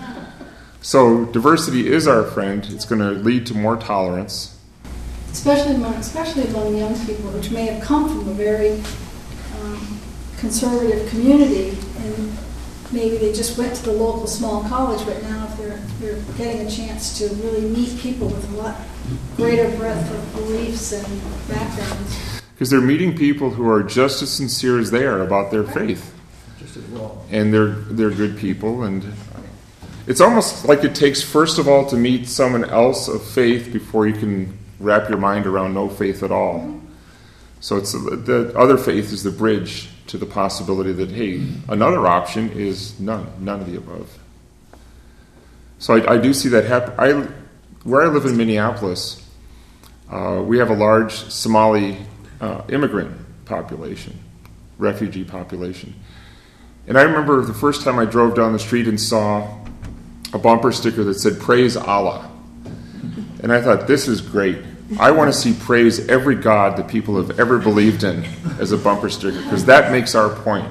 So diversity is our friend. It's going to lead to more tolerance. Especially among young people, which may have come from a very conservative community, and maybe they just went to the local small college, but now if they're getting a chance to really meet people with a lot greater breadth of beliefs and backgrounds. Because they're meeting people who are just as sincere as they are about their faith. Just as well. And they're good people. And it's almost like it takes, first of all, to meet someone else of faith before you can wrap your mind around no faith at all. So it's the other faith is the bridge to the possibility that, hey, another option is none of the above. So I do see that happen. Where I live in Minneapolis, we have a large Somali immigrant population, refugee population. And I remember the first time I drove down the street and saw a bumper sticker that said, "Praise Allah." And I thought, this is great. I want to see praise every God that people have ever believed in as a bumper sticker, because that makes our point.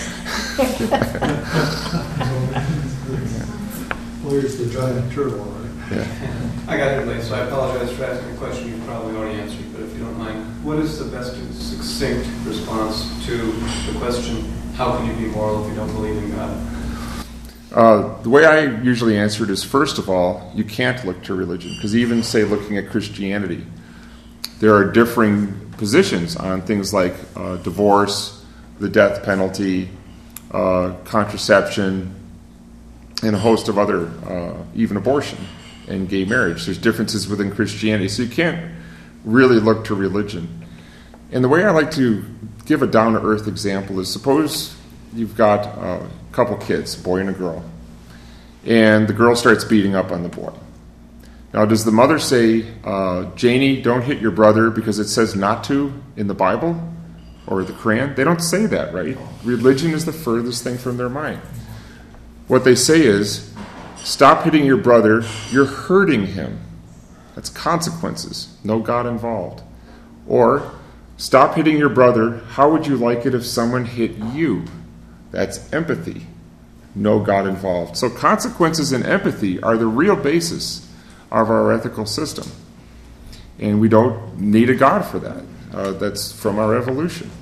Where's the giant turtle, right? Yeah. I got here late, so I apologize for asking a question you probably already answered, but if you don't mind, what is the best succinct response to the question, how can you be moral if you don't believe in God? The way I usually answer it is, first of all, you can't look to religion, because even, say, looking at Christianity, there are differing positions on things like divorce, the death penalty, contraception, and a host of other, even abortion and gay marriage. There's differences within Christianity, so you can't really look to religion. And the way I like to give a down-to-earth example is, suppose you've got a couple kids, a boy and a girl, and the girl starts beating up on the boy. Now, does the mother say, Janie, don't hit your brother because it says not to in the Bible or the Quran? They don't say that, right? Religion is the furthest thing from their mind. What they say is, stop hitting your brother, you're hurting him. That's consequences, no God involved. Or, stop hitting your brother, how would you like it if someone hit you? That's empathy, no God involved. So consequences and empathy are the real basis of our ethical system. And we don't need a God for that. That's from our evolution.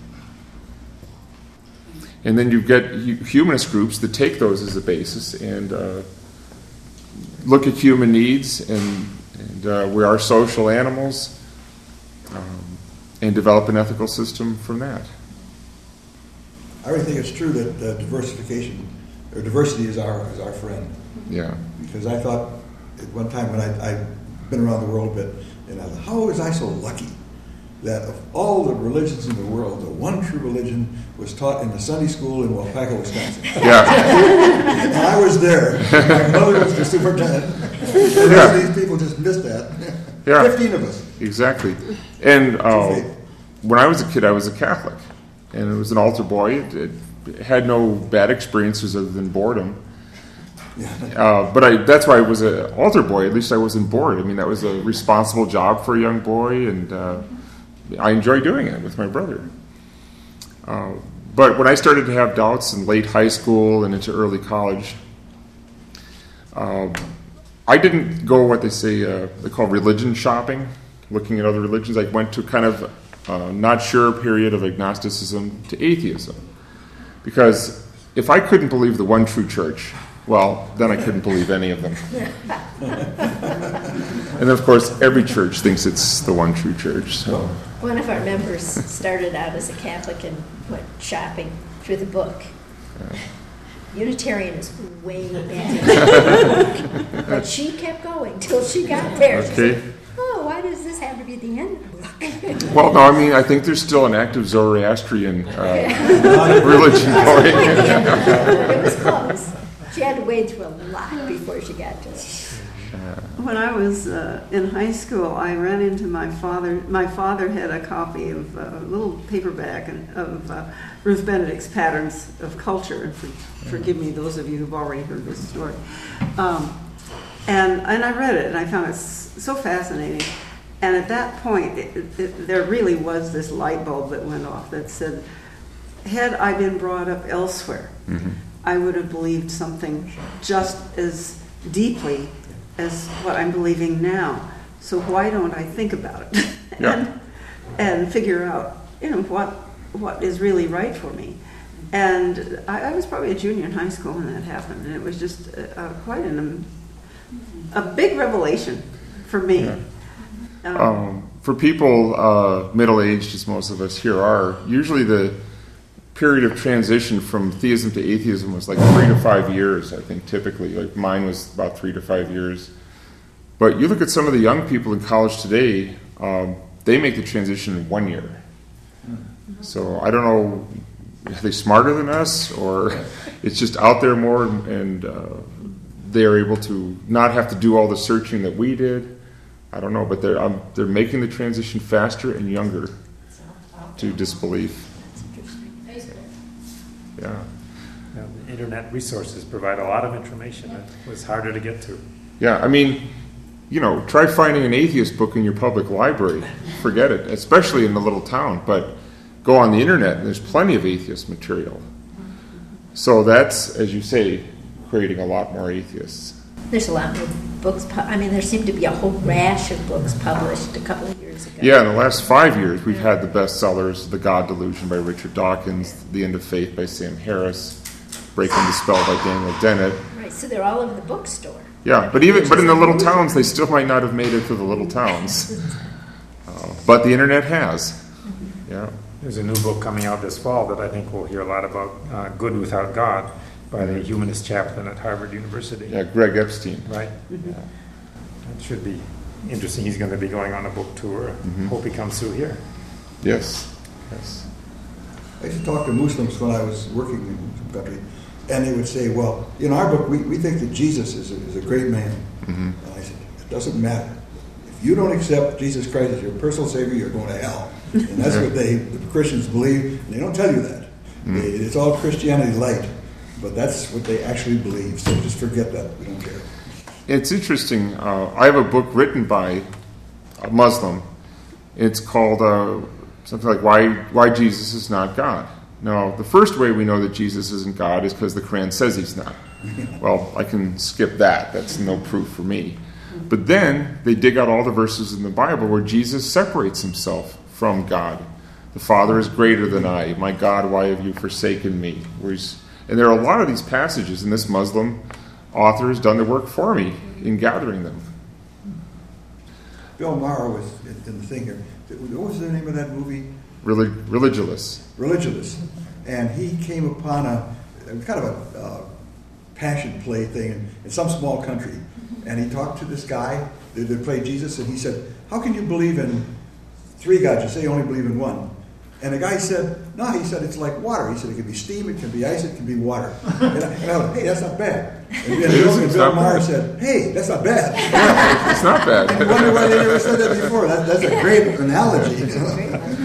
And then you get humanist groups that take those as a basis and look at human needs, and we are social animals, and develop an ethical system from that. I really think it's true that diversity is our friend. Yeah. Because I thought at one time when I've been around the world a bit, and I thought, how was I so lucky that of all the religions in the world, the one true religion was taught in the Sunday school in Waupaca, Wisconsin. Yeah. And I was there. My mother was the superintendent. And Yeah. these people just missed that. Yeah. 15 of us. Exactly. And when I was a kid, I was a Catholic. and it was an altar boy. It had no bad experiences other than boredom. But that's why I was an altar boy. At least I wasn't bored. I mean, that was a responsible job for a young boy, and I enjoyed doing it with my brother. But when I started to have doubts in late high school and into early college, I didn't go what they say they call religion shopping, looking at other religions. I went to kind of not sure period of agnosticism to atheism, because if I couldn't believe the one true church, well, then I couldn't believe any of them. And of course, every church thinks it's the one true church. So. One of our members started out as a Catholic and went shopping through the book. Unitarian is way better. But she kept going till she got there. She said, oh, why does this have to be the end of the book? Well, no, I mean, I think there's still an active Zoroastrian religion going. It was close. She had to wade through a lot before she got to it. When I was in high school, I ran into my father. My father had a copy of a little paperback of Ruth Benedict's Patterns of Culture. And forgive me, those of you who've already heard this story. And I read it, and I found it so fascinating. And at that point, there really was this light bulb that went off that said, had I been brought up elsewhere, I would have believed something just as deeply as what I'm believing now. So why don't I think about it and figure out, what is really right for me? And I was probably a junior in high school when that happened, and it was just quite a big revelation for me. For people middle-aged, as most of us here are, usually the period of transition from theism to atheism was like 3 to 5 years, I think, typically. Like mine was about 3 to 5 years. But you look at some of the young people in college today, they make the transition in 1 year. So I don't know, are they smarter than us, or it's just out there more, and they're able to not have to do all the searching that we did. I don't know, but they're making the transition faster and younger to disbelief. Yeah. The internet resources provide a lot of information that was harder to get to. Yeah, I mean, try finding an atheist book in your public library. Forget it, especially in the little town. But go on the internet, and there's plenty of atheist material. So that's, as you say, creating a lot more atheists. There's a lot more books. There seemed to be a whole rash of books published a couple of years ago. Yeah, in the last 5 years, we've had the bestsellers, The God Delusion by Richard Dawkins, The End of Faith by Sam Harris, Breaking the Spell by Daniel Dennett. Right, so they're all over the bookstore. Yeah, but in the little towns, they still might not have made it to the little towns. But the internet has. Yeah. There's a new book coming out this fall that I think we'll hear a lot about, Good Without God, by the humanist chaplain at Harvard University. Yeah, Greg Epstein. Right. Yeah. That should be interesting. He's going to be going on a book tour. Hope he comes through here. Yes. I used to talk to Muslims when I was working in some country, and they would say, well, in our book, we think that Jesus is a great man. And I said, it doesn't matter. If you don't accept Jesus Christ as your personal Savior, you're going to hell. And that's what the Christians believe, and they don't tell you that. It's all Christianity light. But that's what they actually believe, so just forget that. We don't care. It's interesting. I have a book written by a Muslim. It's called something like Why Jesus is Not God. Now, the first way we know that Jesus isn't God is because the Quran says he's not. Well, I can skip that. That's no proof for me. But then they dig out all the verses in the Bible where Jesus separates himself from God. The Father is greater than I. My God, why have you forsaken me? And there are a lot of these passages, and this Muslim author has done the work for me in gathering them. Bill Maher was in the thing here. What was the name of that movie? Religulous. Religulous. And he came upon a kind of a passion play thing in some small country. And he talked to this guy that played Jesus, and he said, how can you believe in 3 gods? You say you only believe in one. And the guy said, no, he said, it's like water. He said, it can be steam, it can be ice, it can be water. And I went, hey, that's not bad. And Bill Maher said, hey, that's not bad. It's not bad. I wonder why they never said that before. That's a great analogy.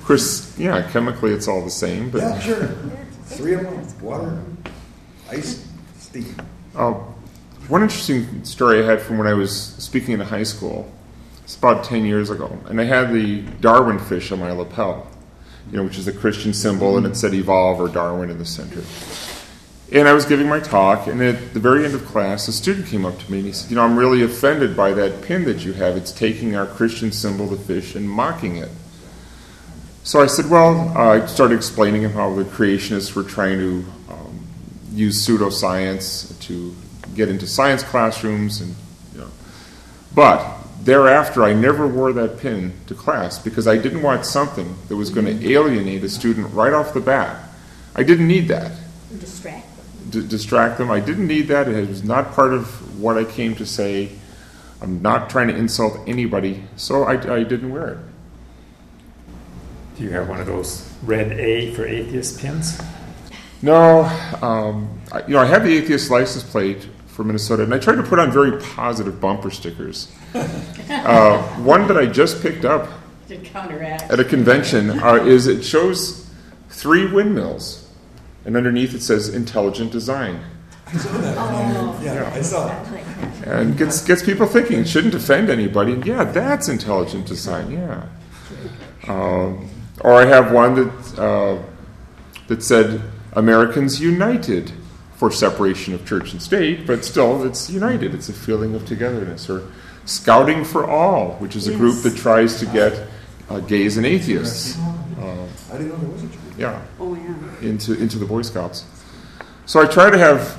course, chemically it's all the same. But yeah, sure. 3 of them: water, ice, steam. One interesting story I had from when I was speaking in a high school. It's about 10 years ago, and I had the Darwin fish on my lapel, which is a Christian symbol, and it said "Evolve" or Darwin in the center. And I was giving my talk, and at the very end of class, a student came up to me and he said, "I'm really offended by that pin that you have. It's taking our Christian symbol, the fish, and mocking it." So I said, I started explaining how the creationists were trying to use pseudoscience to get into science classrooms, but thereafter I never wore that pin to class because I didn't want something that was going to alienate a student right off the bat. I didn't need that. Distract them. I didn't need that. It was not part of what I came to say. I'm not trying to insult anybody, so I didn't wear it. Do you have one of those red A for atheist pins? No. I have the atheist license plate for Minnesota, and I tried to put on very positive bumper stickers. One that I just picked up to counteract at a convention is it shows 3 windmills. And underneath it says "intelligent design." I saw that. I saw that. And gets people thinking. It shouldn't offend anybody. Yeah, that's intelligent design. Yeah. Or I have one that said "Americans United" for separation of church and state, but still it's united. It's a feeling of togetherness. Or Scouting for All, which is a group that tries to get gays and atheists. I didn't know there was a group. Yeah. Oh, yeah. Into the Boy Scouts. So I try to have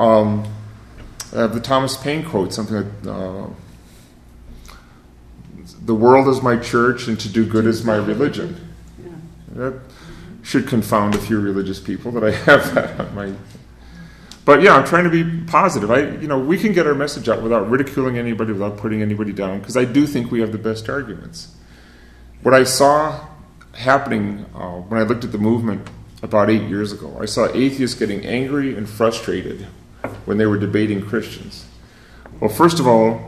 the Thomas Paine quote, something like, "The world is my church and to do good is my religion." Yeah. That should confound a few religious people that I have that on my... But I'm trying to be positive. We can get our message out without ridiculing anybody, without putting anybody down, because I do think we have the best arguments. What I saw happening when I looked at the movement about 8 years ago, I saw atheists getting angry and frustrated when they were debating Christians. Well, first of all,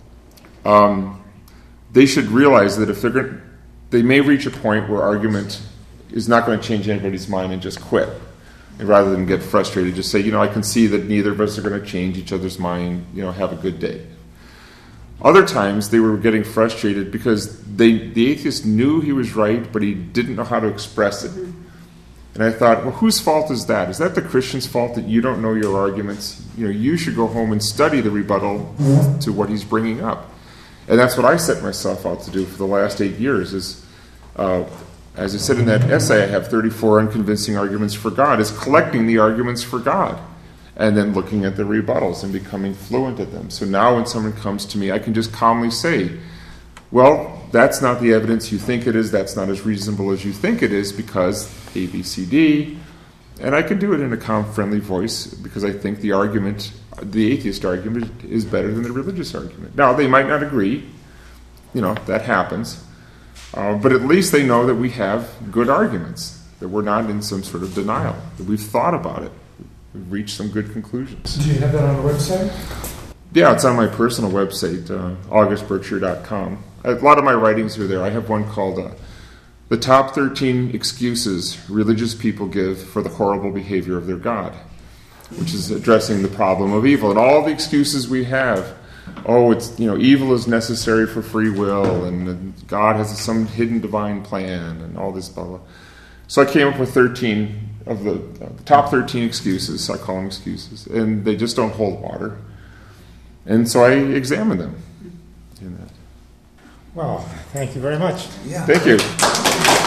they should realize that if they may reach a point where argument is not going to change anybody's mind and just quit. And rather than get frustrated, just say, I can see that neither of us are going to change each other's mind, have a good day. Other times they were getting frustrated because the atheist knew he was right, but he didn't know how to express it. And I thought, well, whose fault is that? Is that the Christian's fault that you don't know your arguments? You should go home and study the rebuttal to what he's bringing up. And that's what I set myself out to do for the last 8 years is, as I said in that essay, I have 34 unconvincing arguments for God, is collecting the arguments for God. And then looking at the rebuttals and becoming fluent at them. So now when someone comes to me, I can just calmly say, well, that's not the evidence you think it is. That's not as reasonable as you think it is because A, B, C, D. And I can do it in a calm, friendly voice because I think the atheist argument is better than the religious argument. Now, they might not agree. That happens. But at least they know that we have good arguments, that we're not in some sort of denial, that we've thought about it. We've reached some good conclusions. Do you have that on the website? Yeah, it's on my personal website, augustberkshire.com. A lot of my writings are there. I have one called The Top 13 Excuses Religious People Give for the Horrible Behavior of Their God, which is addressing the problem of evil. And all the excuses we have, evil is necessary for free will, and God has some hidden divine plan, and all this blah, blah. So I came up with 13 of the top 13 excuses. I call them excuses, and they just don't hold water. And so I examine them. Well, thank you very much. Yeah. Thank you.